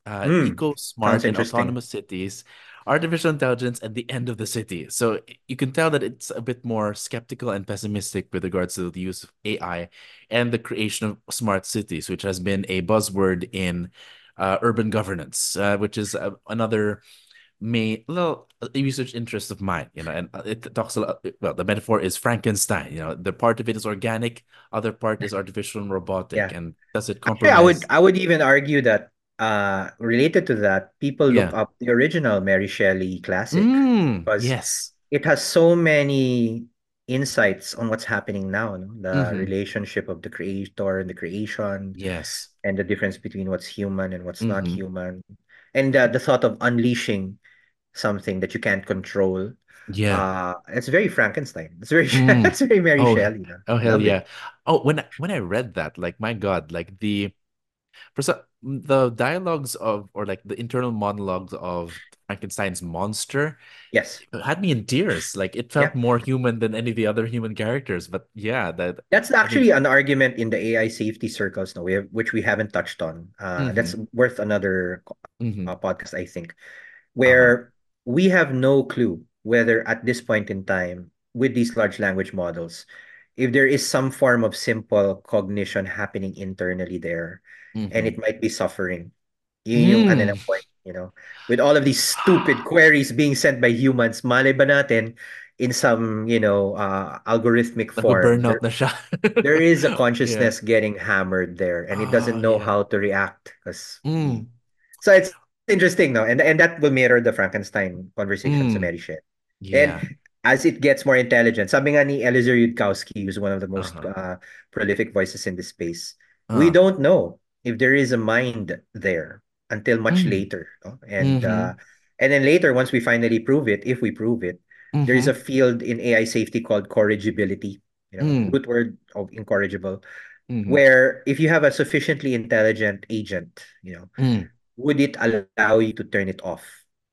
uh, Mm. eco Sounds smart and interesting. autonomous cities, artificial intelligence, and the end of the city. So you can tell that it's a bit more skeptical and pessimistic with regards to the use of A I and the creation of smart cities, which has been a buzzword in uh, urban governance, uh, which is uh, another main little uh, research interest of mine. You know, and uh, it talks a lot. Well, the metaphor is Frankenstein. You know, the part of it is organic, other part is artificial and robotic, Yeah. and does it Actually, I would compromise? I would even argue that uh related to that, people look Yeah. up the original Mary Shelley classic Mm, because yes. it has so many insights on what's happening now, no? The Mm-hmm. relationship of the creator and the creation, Yes. and the difference between what's human and what's not Mm-hmm. human. And uh, the thought of unleashing something that you can't control. Yeah. Uh it's very Frankenstein. It's very Mm. it's very Mary Oh, Shelley. No? oh hell Love it. yeah. Oh, when I, when I read that, like my God, like the for some, the dialogues of or like the internal monologues of Frankenstein's monster Yes. had me in tears. Like it felt Yeah. more human than any of the other human characters. But yeah, that That's I think. actually an argument in the A I safety circles now, we have, which we haven't touched on. Uh, Mm-hmm. that's worth another Mm-hmm. uh, podcast, I think, Uh-huh. where we have no clue whether at this point in time, with these large language models, if there is some form of simple cognition happening internally there, and Mm-hmm. it might be suffering. Yun yung ano Mm. ng point, you know. With all of these stupid queries being sent by humans, malay ba natin in some, you know, uh, algorithmic form, Nagbe-burnout there na siya. there is a Yeah. consciousness getting hammered there, and it Oh, doesn't know yeah. how to react because Mm. so it's interesting, no? And and that will mirror the Frankenstein conversation sa Mm. Mary Shelley. And Yeah. as it gets more intelligent, sabi nga ni Eliezer Yudkowsky, who's one of the most Uh-huh. uh, prolific voices in this space, we Uh. don't know if there is a mind there until much Mm. later. No? And Mm-hmm. uh, and then later, once we finally prove it, if we prove it, there is Mm-hmm. a field in A I safety called corrigibility, you know, Mm. root word of incorrigible, Mm-hmm. where if you have a sufficiently intelligent agent, you know, Mm. would it allow you to turn it off?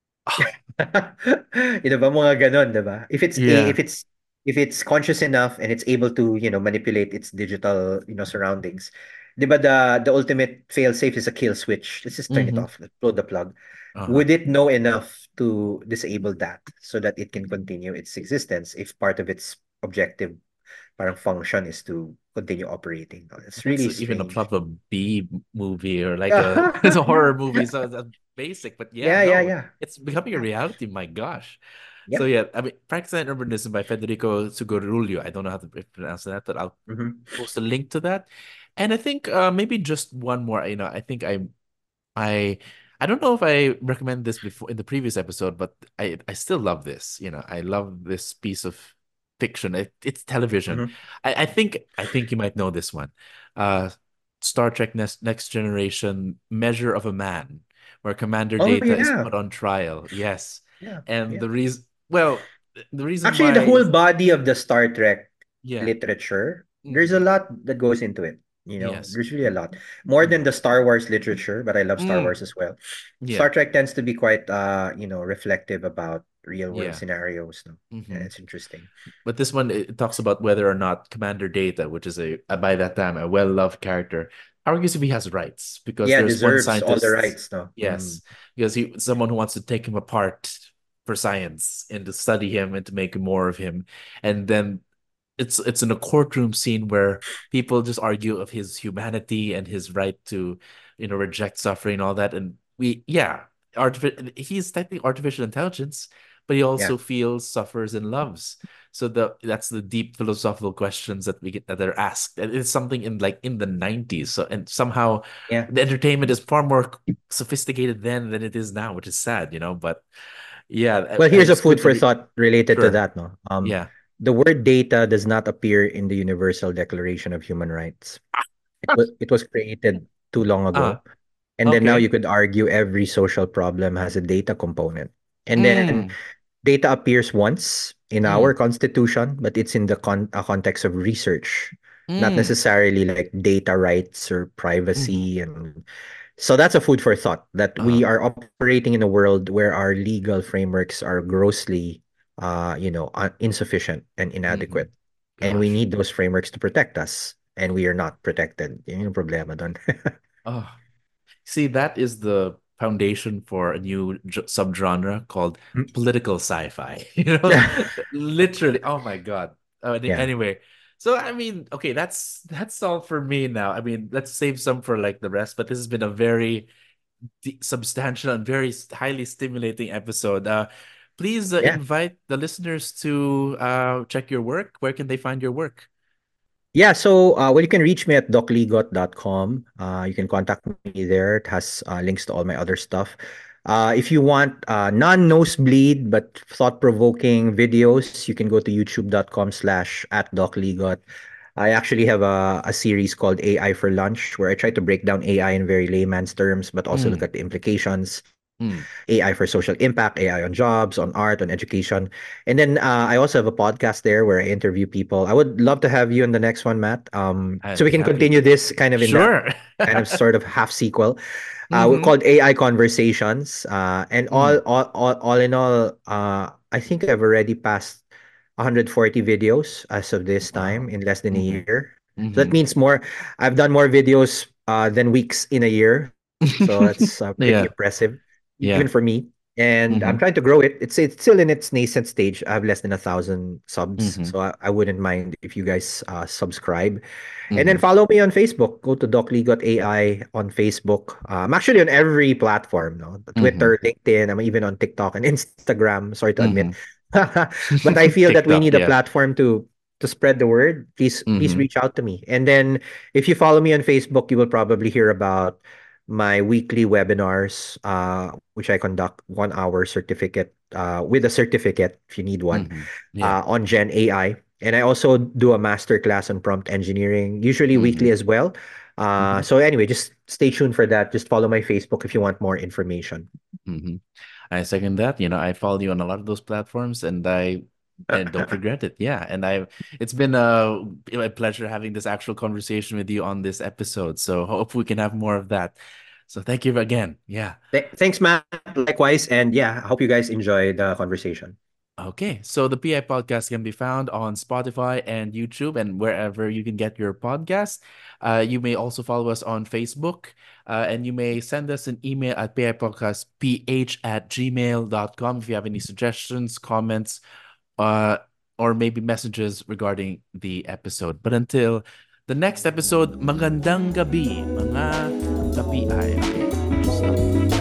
You know ba mga ganon, 'di ba? If it's a Yeah. if it's if it's conscious enough and it's able to, you know, manipulate its digital, you know, surroundings, 'di ba the the ultimate fail safe is a kill switch. Let's just turn it Mm-hmm. off. Let's blow the plug. Uh-huh. Would it know enough to disable that so that it can continue its existence if part of its objective parang function is to continue operating? No, it's That's really even a strange. plot of a B movie or like a it's a Yeah. horror movie, so it's basic. But yeah, Yeah, yeah, no, yeah. it's becoming a Yeah. reality. My gosh. So Yep. yeah, I mean, Frankenstein Urbanism by Federico Sugorulio. I don't know how to pronounce that, but I'll Mhm. post a link to that. And I think uh, maybe just one more. You know, I think I I I don't know if I recommend this before in the previous episode, but I I still love this. You know, I love this piece of fiction. It, it's television. Mhm. I, I think I think you might know this one. Uh, Star Trek Next Next Generation Measure of a Man, where Commander Oh, Data is yeah. put on trial. Yes, Yeah. and Yeah. the reason well, the reason Actually, the why whole is body of the Star Trek yeah. literature, there's a Hmm. lot that goes into it. You know, Yes. there's really a lot. More than Hmm. the Star Wars literature, but I love Star Mm. Wars as well. Yeah. Star Trek tends to be quite uh, you know, reflective about real world Yeah. scenarios. No? Yeah, Hmm. it's interesting. But this one it talks about whether or not Commander Data, which is a, a by that time a well-loved character, argues if he has rights because Yeah, there's one deserves all the scientist, rights, no. Mm. yes, because he someone who wants to take him apart for science and to study him and to make more of him, and then it's it's in a courtroom scene where people just argue of his humanity and his right to, you know, reject suffering and all that. And we, yeah, artificial. He's technically artificial intelligence, but he Yeah. also feels, suffers, and loves. So the that's the deep philosophical questions that we get that are asked. And it's something in like in the nineties. So and somehow Yeah. the entertainment is far more sophisticated then than it is now, which is sad, you know. But yeah, Well, I, I- here's a it's food good to for read. thought related to Sure. that, no. Um, Yeah. the word data does not appear in the Universal Declaration of Human Rights. It was it was created too long Ah, ago. And then now okay. you could argue every social problem has a data component. And then Mm. data appears once in our Mm, constitution, but it's in the con- uh, context of research, not mm, necessarily like data rights or mhm, privacy. And so that's a food for thought that we uh-huh, are operating in a world where our legal frameworks are grossly, uh, you know, uh, insufficient and mhm. inadequate. And we Gosh. need those frameworks to protect us. And we are not protected. Yun yung problema doon. Oh, see, that is the foundation for a new j- subgenre called Mm. political sci-fi. You know, literally. Oh my God. Uh, any- Yeah. anyway, so I mean, okay, that's that's all for me now. I mean, let's save some for like the rest. But this has been a very d- substantial and very s- highly stimulating episode. Uh, please uh, Yeah. invite the listeners to uh check your work. Where can they find your work? Yeah, so uh, well, you can reach me at docligot dot com. Uh, you can contact me there. It has uh, links to all my other stuff. Uh, if you want uh, non-nosebleed but thought-provoking videos, you can go to youtube dot com slash at docligot. I actually have a, a series called A I for Lunch where I try to break down A I in very layman's terms, but also look Mm, at the implications. mm. A I for social impact, A I on jobs, on art, on education. And then uh, I also have a podcast there where I interview people. I would love to have you in the next one, Matt. Um, I'd so we be can happy. continue this kind of in that Sure. kind of sort of half sequel. Uh, we're Mm-hmm. called A I Conversations. Uh, and all, Mm. all, all, all in all, uh, I think I've already passed one hundred forty videos as of this time Wow. in less than a Mm-hmm. year. So that Mm-hmm. means more. I've done more videos uh, than weeks in a year. So that's uh, pretty Yeah. impressive, even Yeah. for me. And I'm Mm-hmm. trying to grow it. It's it's still in its nascent stage. I have less than a thousand subs, Mm-hmm. so I, I wouldn't mind if you guys uh, subscribe. And then Mm-hmm. follow me on Facebook. Go to A I on Facebook. Uh, I'm actually on every platform, no? Mm-hmm. Twitter, LinkedIn. I'm even on TikTok and Instagram. Sorry to admit, Mm-hmm. but I feel that we TikTok, need a yeah. platform to to spread the word. Please please Mm-hmm. reach out to me. And then if you follow me on Facebook, you will probably hear about my weekly webinars, uh, which I conduct one hour certificate uh, with a certificate if you need one Mm-hmm. Yeah. uh, on Gen A I. And I also do a master class on prompt engineering, usually Mm-hmm. weekly as well. Uh, Mm-hmm. so anyway, just stay tuned for that. Just follow my Facebook if you want more information. Mm-hmm. I second that. You know, I follow you on a lot of those platforms and I and don't regret it. Yeah. And I it's been a, a pleasure having this actual conversation with you on this episode. So hope we can have more of that. So thank you again. Yeah. Th- thanks, Matt. Likewise. And yeah, I hope you guys enjoy the conversation. Okay, so the P I podcast can be found on Spotify and YouTube and wherever you can get your podcast. Uh, you may also follow us on Facebook, uh, and you may send us an email at pipodcastph at gmail dot com if you have any suggestions, comments, uh, or maybe messages regarding the episode. But until the next episode, magandang gabi, mga ka-P I. Okay, just stop.